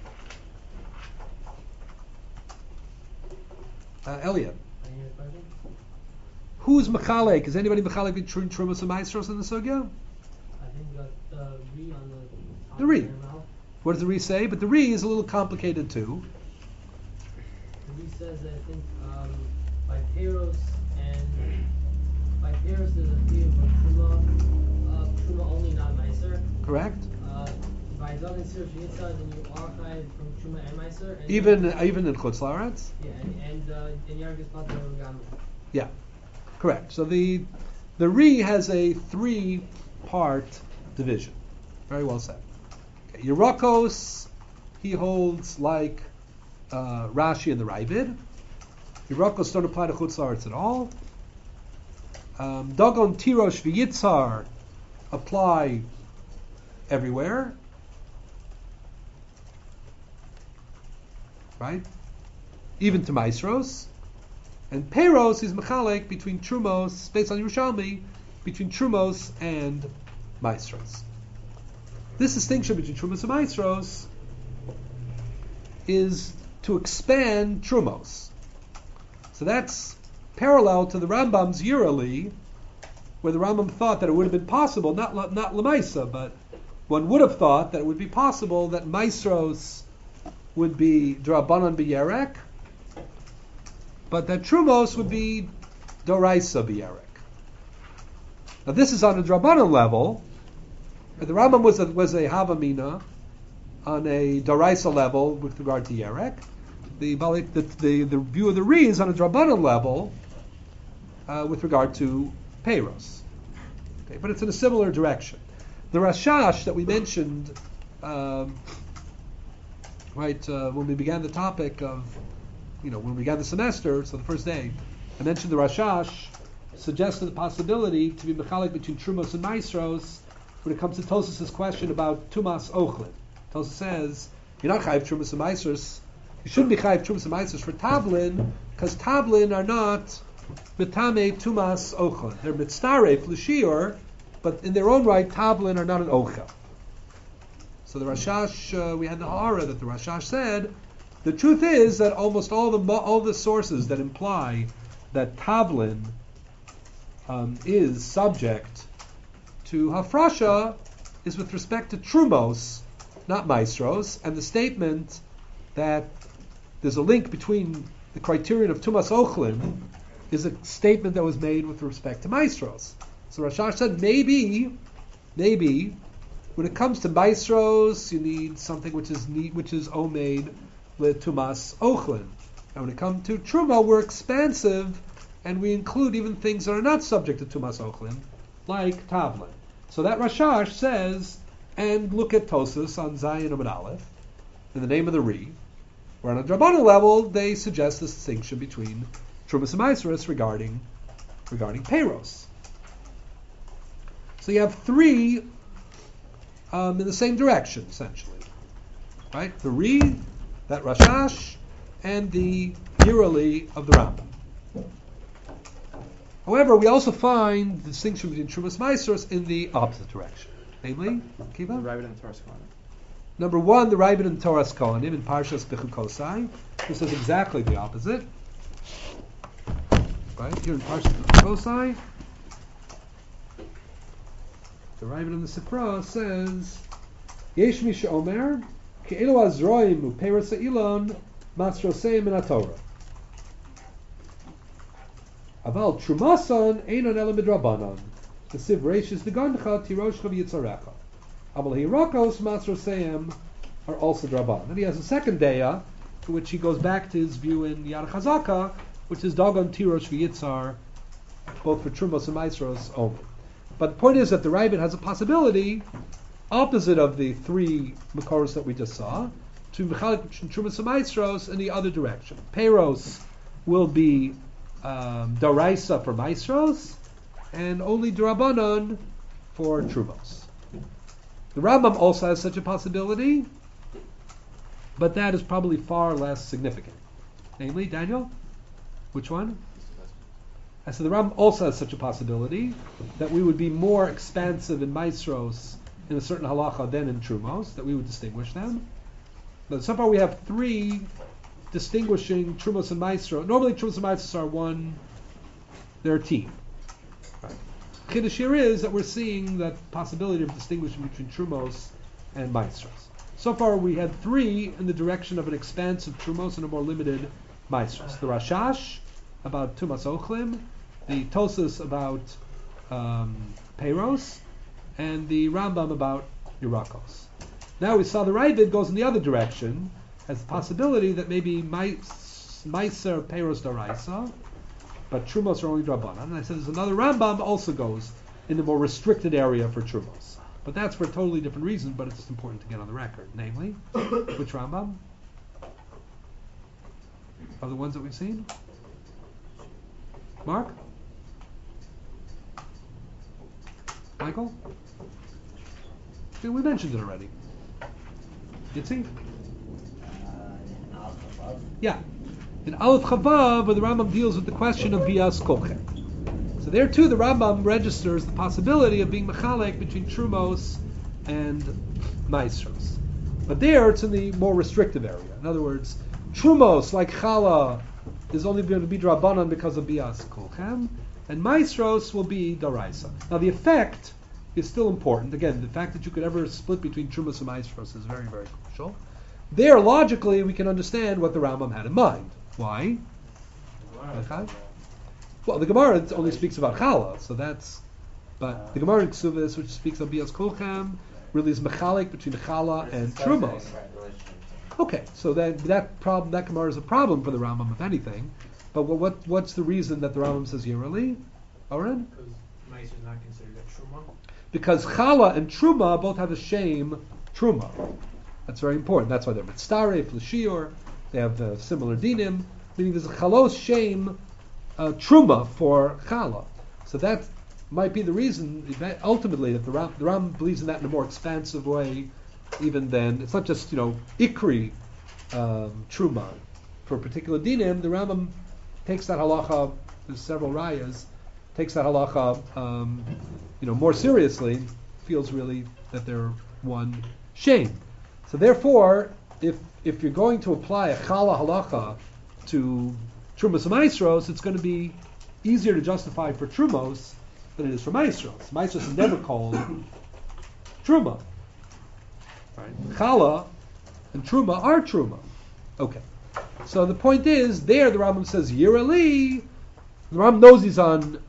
Elliot. Any other question? Who's Mechalek? Is anybody Mechalek between Trumas and Maestros in the Sugya? I think got the Re on the top The Re. of their mouth. What does the Re say? But the Re is a little complicated too. The Re says that I think by Peros there's a view of Truma only, not Meiser. Correct? By Dagan Sir Yitzhak, then you are chayiv from Truma and Meiser. Even in Chutz La'aretz? Yeah, and Yargis Pater Gamma. Yeah, correct. So the Re has a 3-part division. Very well said. Okay. Yerakos, he holds like Rashi and the Ravid. Yerakos don't apply to Chutz La'aretz at all. Dagon Tirosh v'Yitzar apply everywhere. Right? Even to Maestros. And Peros is Mechalek between Trumos, based on Yerushalmi, between Trumos and Maestros. This distinction between Trumos and Maestros is to expand Trumos. So that's parallel to the Rambam's Yerali, where the Rambam thought that it would have been possible, not Lamaisa, but one would have thought that it would be possible that Maestros would be Drabanan B'Yerek, but that Trumos would be Doraisa B'Yerek. Now this is on a Drabanan level. The Rambam was a Havamina on a Doraisa level with regard to Yerek. The view of the Re is on a Drabanan level with regard to Peiros. Okay, but it's in a similar direction. The Rashash that we mentioned when we began the topic of, when we began the semester, so the first day, I mentioned the Rashash suggested the possibility to be mechalik between Trumos and Maestros when it comes to Tosas' question about Tumas Ochlin. Tosas says, you're not chayiv Trumos and Maestros, you shouldn't be chayiv Trumos and Maestros for Tablin, because Tablin are not Mitame Tumas Ochlin. They're Mitztaref L'Shiur, but in their own right, Tablin are not an Ochel. So the Rashash, we had the Hara that the Rashash said, the truth is that almost all the sources that imply that Tablin is subject to Hafrasha is with respect to Trumos, not Maestros, and the statement that there's a link between the criterion of Tumas Ochlin is a statement that was made with respect to Maestros. So Rashash said maybe when it comes to Maestros, you need something which is Omeid le Tumas Ochlin. And when it comes to Truma, we're expansive, and we include even things that are not subject to Tumas Ochlin, like Tablin. So that Rashash says, and look at Tosas on Zayin Amud Aleph, in the name of the Re, where on a Drabanan level, they suggest this distinction between Trumas and Maestros regarding Peiros. So you have 3 in the same direction, essentially. Right? The Re, that Rashash, and the Yerali of the Rambam. However, we also find the distinction between Trumas Maasros in the opposite direction. Namely, Kiva? Rabbit and Torah Kohanim. Number one, the Rabbit and Torah Kohanim in Parshas Bechukosai. This is exactly the opposite. Right? Here in Parshas Bechukosai, the Rabbit in the Sifra says, Yesh mi she'omer, Ke'elu azroim u'peiros ha'ilon, matzroseim min haTorah. Aval trumason einon ela midrabanan. The siv reishis degancha tiroshcha v'yitzarecha. Aval hirakos matzroseim are also drabanan. And he has a second daya, to which he goes back to his view in Yad Chazaka, which is dagon tirosh v'yitzar, both for trumos and maasros only. But the point is that the Rabbit has a possibility, opposite of the three makoros that we just saw, to mechalik trumas and maasros in the other direction. Peiros will be daraisa for maasros, and only drabanan for trumos. The Rambam also has such a possibility, but that is probably far less significant. Namely, Daniel, which one? I said the Rambam also has such a possibility that we would be more expansive in maasros in a certain halacha than in trumos, that we would distinguish them. But so far we have three distinguishing trumos and maasros. Normally trumos and maasros are one, they're a team. Chiddush here is that we're seeing that possibility of distinguishing between trumos and maasros. So far we had three in the direction of an expansive trumos and a more limited maasros. The Rashash about Tumas Ochlim, the Tosas about Peiros, and the Rambam about Yerakos. Now we saw the Ravid goes in the other direction, has the possibility that maybe Meiser Peiros Daraisa, but Trumos are only Drabanan. And I said there's another Rambam also goes in the more restricted area for Trumos. But that's for a totally different reason, but it's important to get on the record. Namely, which Rambam? Are the ones that we've seen? Mark? Michael? We mentioned it already. Yitzi? Yeah. In Aleph Chavav, where the Rambam deals with the question of Bias Kolchet. So there too, the Rambam registers the possibility of being Mechalek between Trumos and Maasros. But there, it's in the more restrictive area. In other words, Trumos, like Chala, is only going to be Drabanan because of Bias Kolchem, and Maasros will be Daraisa. Now the effect is still important. Again, the fact that you could ever split between Trumos and Maasros is very, very crucial. There, logically, we can understand what the Rambam had in mind. Why? Well, the Gemara only speaks about Chala, so that's... But the Gemara in Ksuvos, which speaks of Bias Kolchem, really is Mechalik between Chala and Trumos. Okay, so that Gemara is a problem for the Rambam, if anything. But what's the reason that the Rambam says Yerali? Oren? Because Meiser is not considered a Truma. Because Chala and Truma both have a shame Truma. That's very important. That's why they're Mitztaref, L'Shior. They have similar dinim. Meaning there's a Chalos shame Truma for Chala. So that might be the reason, ultimately, that the Rambam believes in that in a more expansive way, even then. It's not just, Ikri Truma. For a particular dinim, the Rambam takes that halacha, there's several rayas, takes that halacha, more seriously, feels really that they're one shame. So therefore, if you're going to apply a chala halacha to Trumos and Maasros, it's going to be easier to justify for Trumos than it is for Maasros. Maasros is never called Truma. Right? Chala and Truma are Truma. Okay. So the point is, there the Rambam says Yerali. The Rambam knows he's on,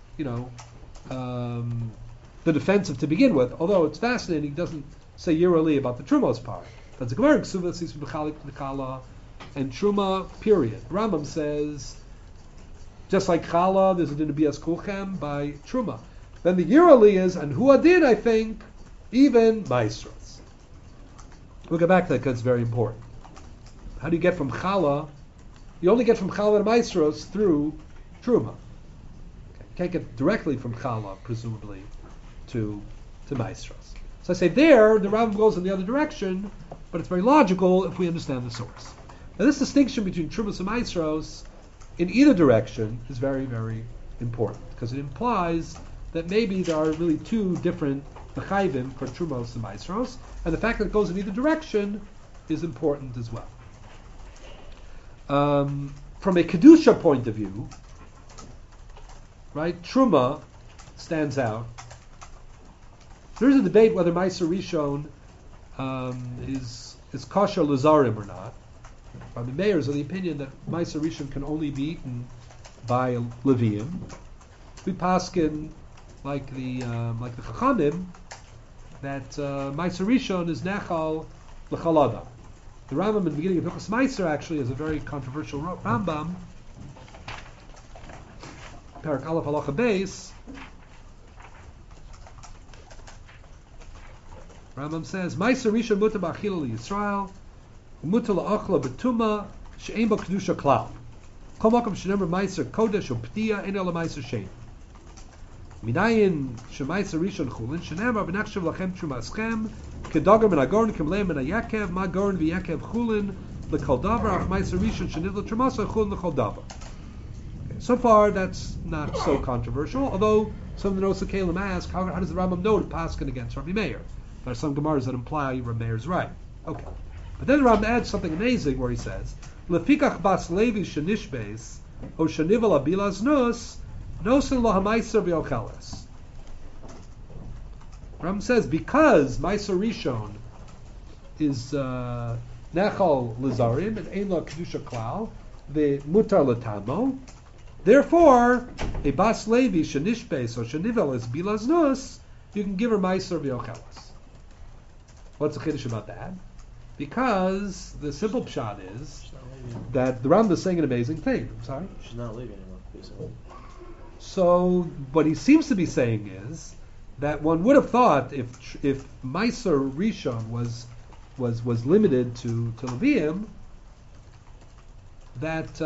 the defensive to begin with. Although it's fascinating, he doesn't say Yerali about the Trumos part. That's a Gemara in Ksuvos, he's B'chalik Chala and Truma. Period. The Rambam says, just like Chala, there's a din of Bias Kulchem by Truma. Then the Yerali is, and Hu Adin, I think, even Maasros. We'll get back to that because it's very important. How do you get from Chala? You only get from Chala to Maasros through Truma. Okay. You can't get directly from Chala, presumably, to Maasros. So I say there, the Rambam goes in the other direction, but it's very logical if we understand the source. Now this distinction between Trumos and Maasros in either direction is very, very important because it implies that maybe there are really two different mechayvim for trumos and maasros, and the fact that it goes in either direction is important as well. From a kedusha point of view, right, truma stands out. There is a debate whether Meiser Rishon is kosher lazarim or not. The Meir is of the opinion that Meiser Rishon can only be eaten by Leviim. We paskin like the Chachamim that Meiser Rishon is nechal l'chalada. The Rambam in the beginning of Hilchos Meiser actually is a very controversial Rambam. Perak Aleph Halacha Beis. Rambam says Meiser Rishon mutar b'achila Yisrael, mutar la'achla b'tuma she'ein bo kedusha klal. Kol makom shenemer Meiser kodesh u'ptiya ein ela Meiser shein. Minayin shemaiser rishon chulin shenemar v'nachshav lachem trumaschem kedagar min agorn kimleim min hayakev ma gorn v'yakev chulin l'kol davar ach maiser rishon shenidla trumasa chulin l'kol davar. So far, that's not so controversial. Although some of the Nosa Kalim ask, how does the Rambam know to paskin against Rabbi Meir? There are some Gemaras that imply Rabbi Meir's right. Okay, but then the Rambam adds something amazing where he says, "Lefikach bas Levi shenishbeis o shenival abilaz nus." Nosen lo hamaiser v'ocheles. Rambam says because Meiser Rishon is nechal lizarim and ein lo kedusha klal the mutar latamo. Therefore, a bas levi shenishbeis or shenivel is bilaznus. You can give her Meiser v'ocheles. What's the chiddush about that? Because the simple pshat is that the Rambam is saying an amazing thing. I'm sorry. She's not leaving anymore, basically. So what he seems to be saying is that one would have thought if Meiser Rishon was limited to Leviim, that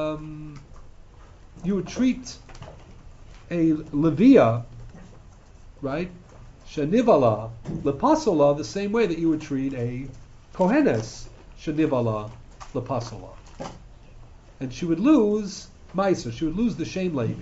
you would treat a Levia, right, shenivala lepasola, the same way that you would treat a Kohenes shenivala lepasola, and she would lose Meiser, she would lose the Shem Levi.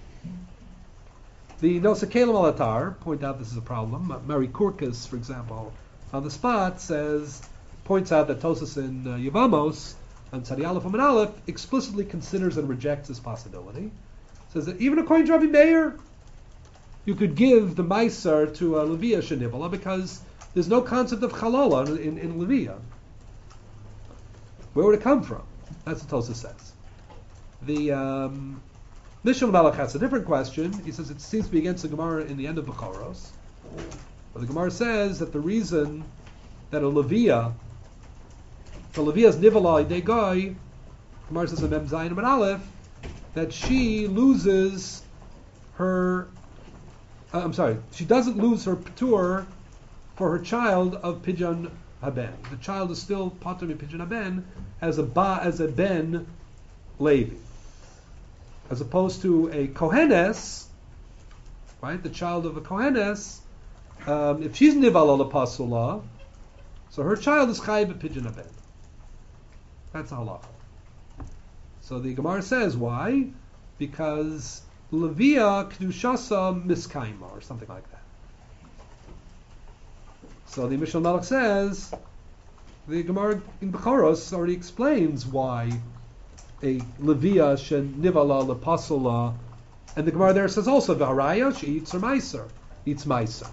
The Nosa Kalim Alatar point out this is a problem. Mary Kurkas, for example, on the spot points out that Tosas in Yevamos and Tzadi Aleph and Aleph explicitly considers and rejects this possibility. Says that even according to Rabbi Meir, you could give the Meiser to a Levia Shenivala because there's no concept of Chalala in Levia. Where would it come from? That's what Tosas says. The Mishnah Malach has a different question. He says it seems to be against the Gemara in the end of Bechoros. But the Gemara says that the reason that the Levia's Nivala Idei Gemara says in Mem Zayin and Aleph, that she loses her, she doesn't lose her Ptur for her child of Pidyon Haben. The child is still Patur in Pidyon Haben as a Ben Levi. As opposed to a Kohenes, right, the child of a Kohenes, if she's Nivala Lepasula, so her child is Chayv Pidyon Haben. That's a halacha. So the Gemara says, why? Because Levia Kedushasa Miskaima, or something like that. So the Mishnah Malach says, the Gemara in Bechoros already explains why a Levia Shenivala Lepasula, and the Gemara there says also, V'haraya, she eats her Meiser, eats Meiser.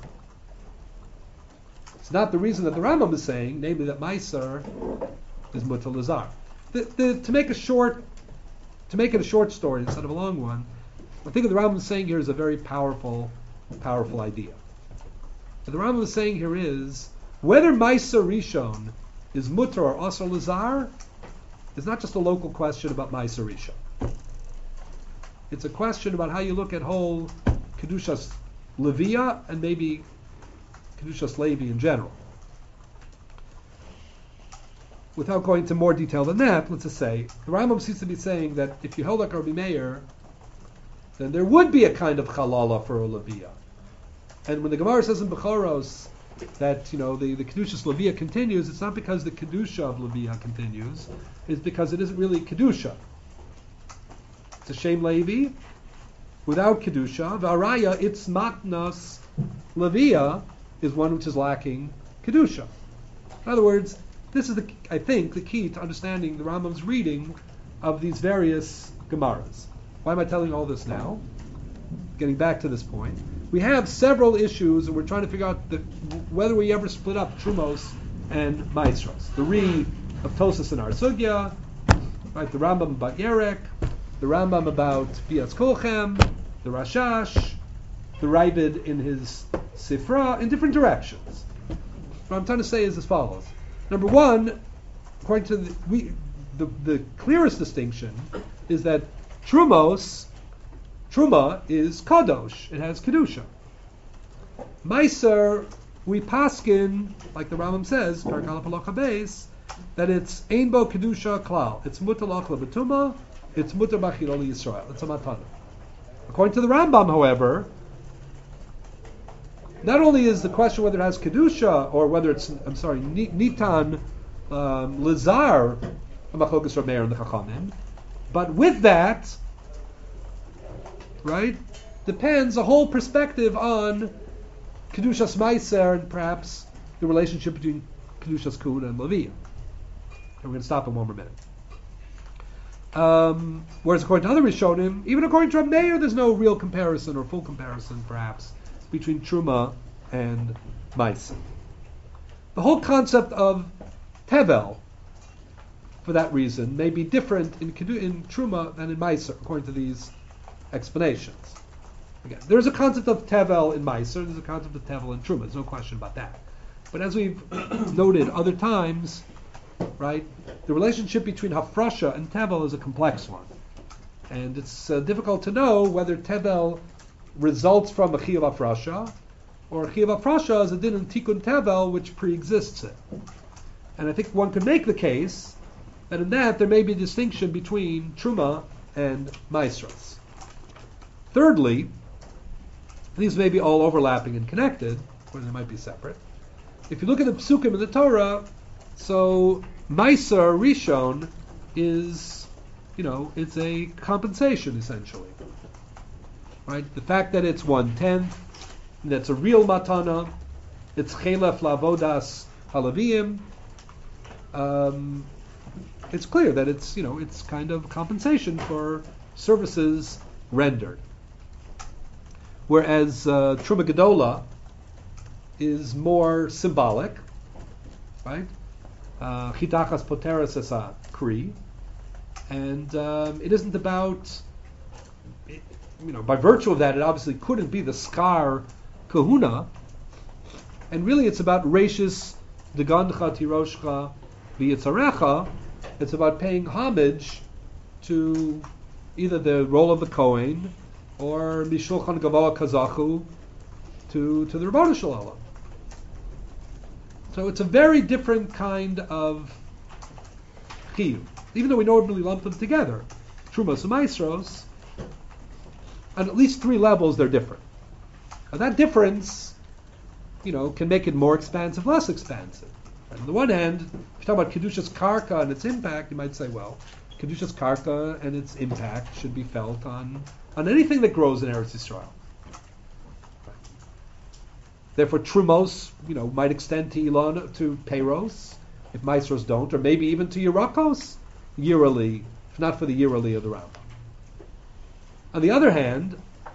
It's not the reason that the Rambam is saying, namely that Meiser is Mutar Lazar. To make it a short story instead of a long one, I think what the Rambam is saying here is a very powerful idea. What the Rambam is saying here is whether Meiser Rishon is Mutar or Asar Lazar is not just a local question about Meiser Rishon. It's a question about how you look at whole Kedushas Levia and maybe Kedushas Levi in general. Without going into more detail than that, let's just say, the Rambam seems to be saying that if you held like Rabbi Meir, then there would be a kind of Chalala for a Levia. And when the Gemara says in Bechoros that, the Kedushas Levia continues, it's not because the Kedusha of Levia continues, it's because it isn't really Kedusha. It's a Shem Levi, without kedusha. V'araya its matnas levia is one which is lacking kedusha. In other words, this is I think the key to understanding the Rambam's reading of these various Gemaras. Why am I telling all this now? Getting back to this point, we have several issues, and we're trying to figure out whether we ever split up Trumos and Maestros. The Re of Tosas and Our Sugya, right? The Rambam about Yerek, the Rambam about Bias Kolchem, the Rashash, the Ravid in his Sifra, in different directions. What I'm trying to say is as follows. Number one, according to the clearest distinction is that Truma is Kadosh. It has Kedusha. Meiser, we paskin, like the Rambam says, Parakala Palacha Beis, that it's Ein Bo Kedusha Klal. It's Mutar Lachla B'Tuma, it's Mutar B'Chilo Yisrael. It's a Matana. According to the Rambam, however, not only is the question whether it has Kedusha or whether it's, Nitan Lizar, Machlokas Rav Meir and the Chachamim, but with that, right, depends a whole perspective on Kedushas Meiser and perhaps the relationship between Kedushas Kun and Levi. And we're going to stop in one more minute. Whereas according to other Rishonim, even according to Rav Meir, there's no real comparison or full comparison, perhaps, between Truma and Meiser. The whole concept of Tevel, for that reason, may be different in Truma than in Meiser, according to these explanations. Again, there's a concept of Tevel in Meiser, there's a concept of Tevel in Truma, there's no question about that. But as we've noted other times, right, the relationship between Hafrasha and Tevel is a complex one. And it's difficult to know whether Tevel results from a Chiyuv Hafrasha, or a Chiyuv Hafrasha is a din in Tikkun Tevel which pre-exists it. And I think one could make the case that in that there may be a distinction between Truma and Maestros. Thirdly, these may be all overlapping and connected, or they might be separate. If you look at the Psukim in the Torah, so Meiser Rishon is, it's a compensation essentially. Right? The fact that it's 1/10, that's a real matana, it's chelef lavodas halavim. It's clear that it's kind of compensation for services rendered. Whereas Truma Gedola is more symbolic, right? Chitachas poteres es a kri, and it isn't about, by virtue of that, it obviously couldn't be the skar kahuna, and really it's about reishis degancha tiroshcha v'yitzarecha. It's about paying homage to either the role of the Kohen or Mishulchan Gavoa Kazachu to the Rebbeinu Shalom. So it's a very different kind of chiyuv. Even though we normally lump them together, Trumos and Maestros, on at least 3 levels they're different. Now that difference, can make it more expansive, less expansive. On the one hand, if you talk about Kedushas Karka and its impact, you might say, well, Kedushas Karka and its impact should be felt on anything that grows in Eretz Yisrael. Therefore, Trumos, might extend to Ilon, to Peiros, if Maestros don't, or maybe even to Yerakos, yearly, if not for the yearly of the Rambam. On the other hand,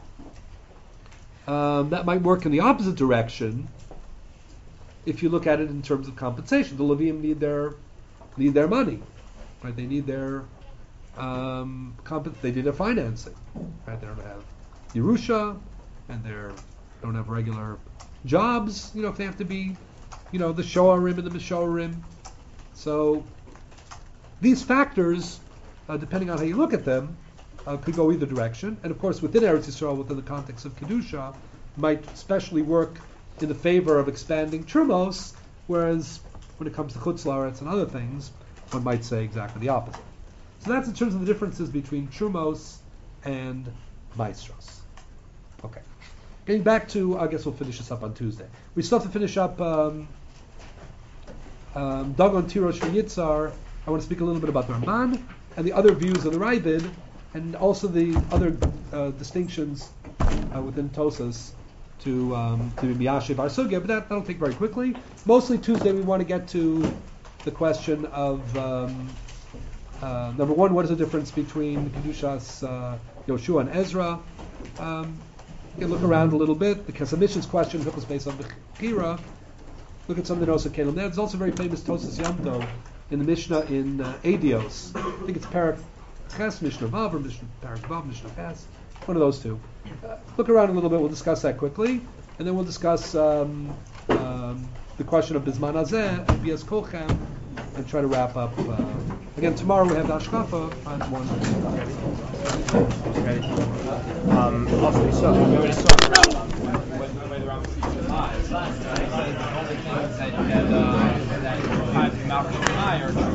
that might work in the opposite direction if you look at it in terms of compensation. The Levium need their money, right? They need their they need their financing, right? They don't have Yerusha, and they don't have regular jobs. If they have to be, the Shoarim and the Mishoarim. So these factors, depending on how you look at them, could go either direction. And of course, within Eretz Yisrael, within the context of Kedusha, might especially work in the favor of expanding Trumos, whereas when it comes to Chutz La'aretz and other things, one might say exactly the opposite. So that's in terms of the differences between Trumos and Maestros. Okay. Getting back to, I guess we'll finish this up on Tuesday. We still have to finish up Dagon Tirosh and Yitzhar. I want to speak a little bit about the Ramban and the other views of the Ravid, and also the other distinctions within Tosas to Miyashiv our sugya, but that'll take very quickly. Mostly Tuesday we want to get to the question of number one, what is the difference between Kedushas Yoshua and Ezra? You can look around a little bit. The Kesamishin's question was based on Bechira. Look at some of the Nosa Kalim. There's also a very famous Tosas Yamto in the Mishnah in Adios. I think it's Parak Ches, Mishnah Vav, or Mishnah Parak Vav, Mishnah Ches. One of those two. Look around a little bit. We'll discuss that quickly, and then we'll discuss the question of Bizman Hazeh and Bias Kolchem, and try to wrap up. Again, tomorrow we have the Ashkafa on 1. Also, we saw the way the Rambam teaches the lies. The only things that Malcolm and I are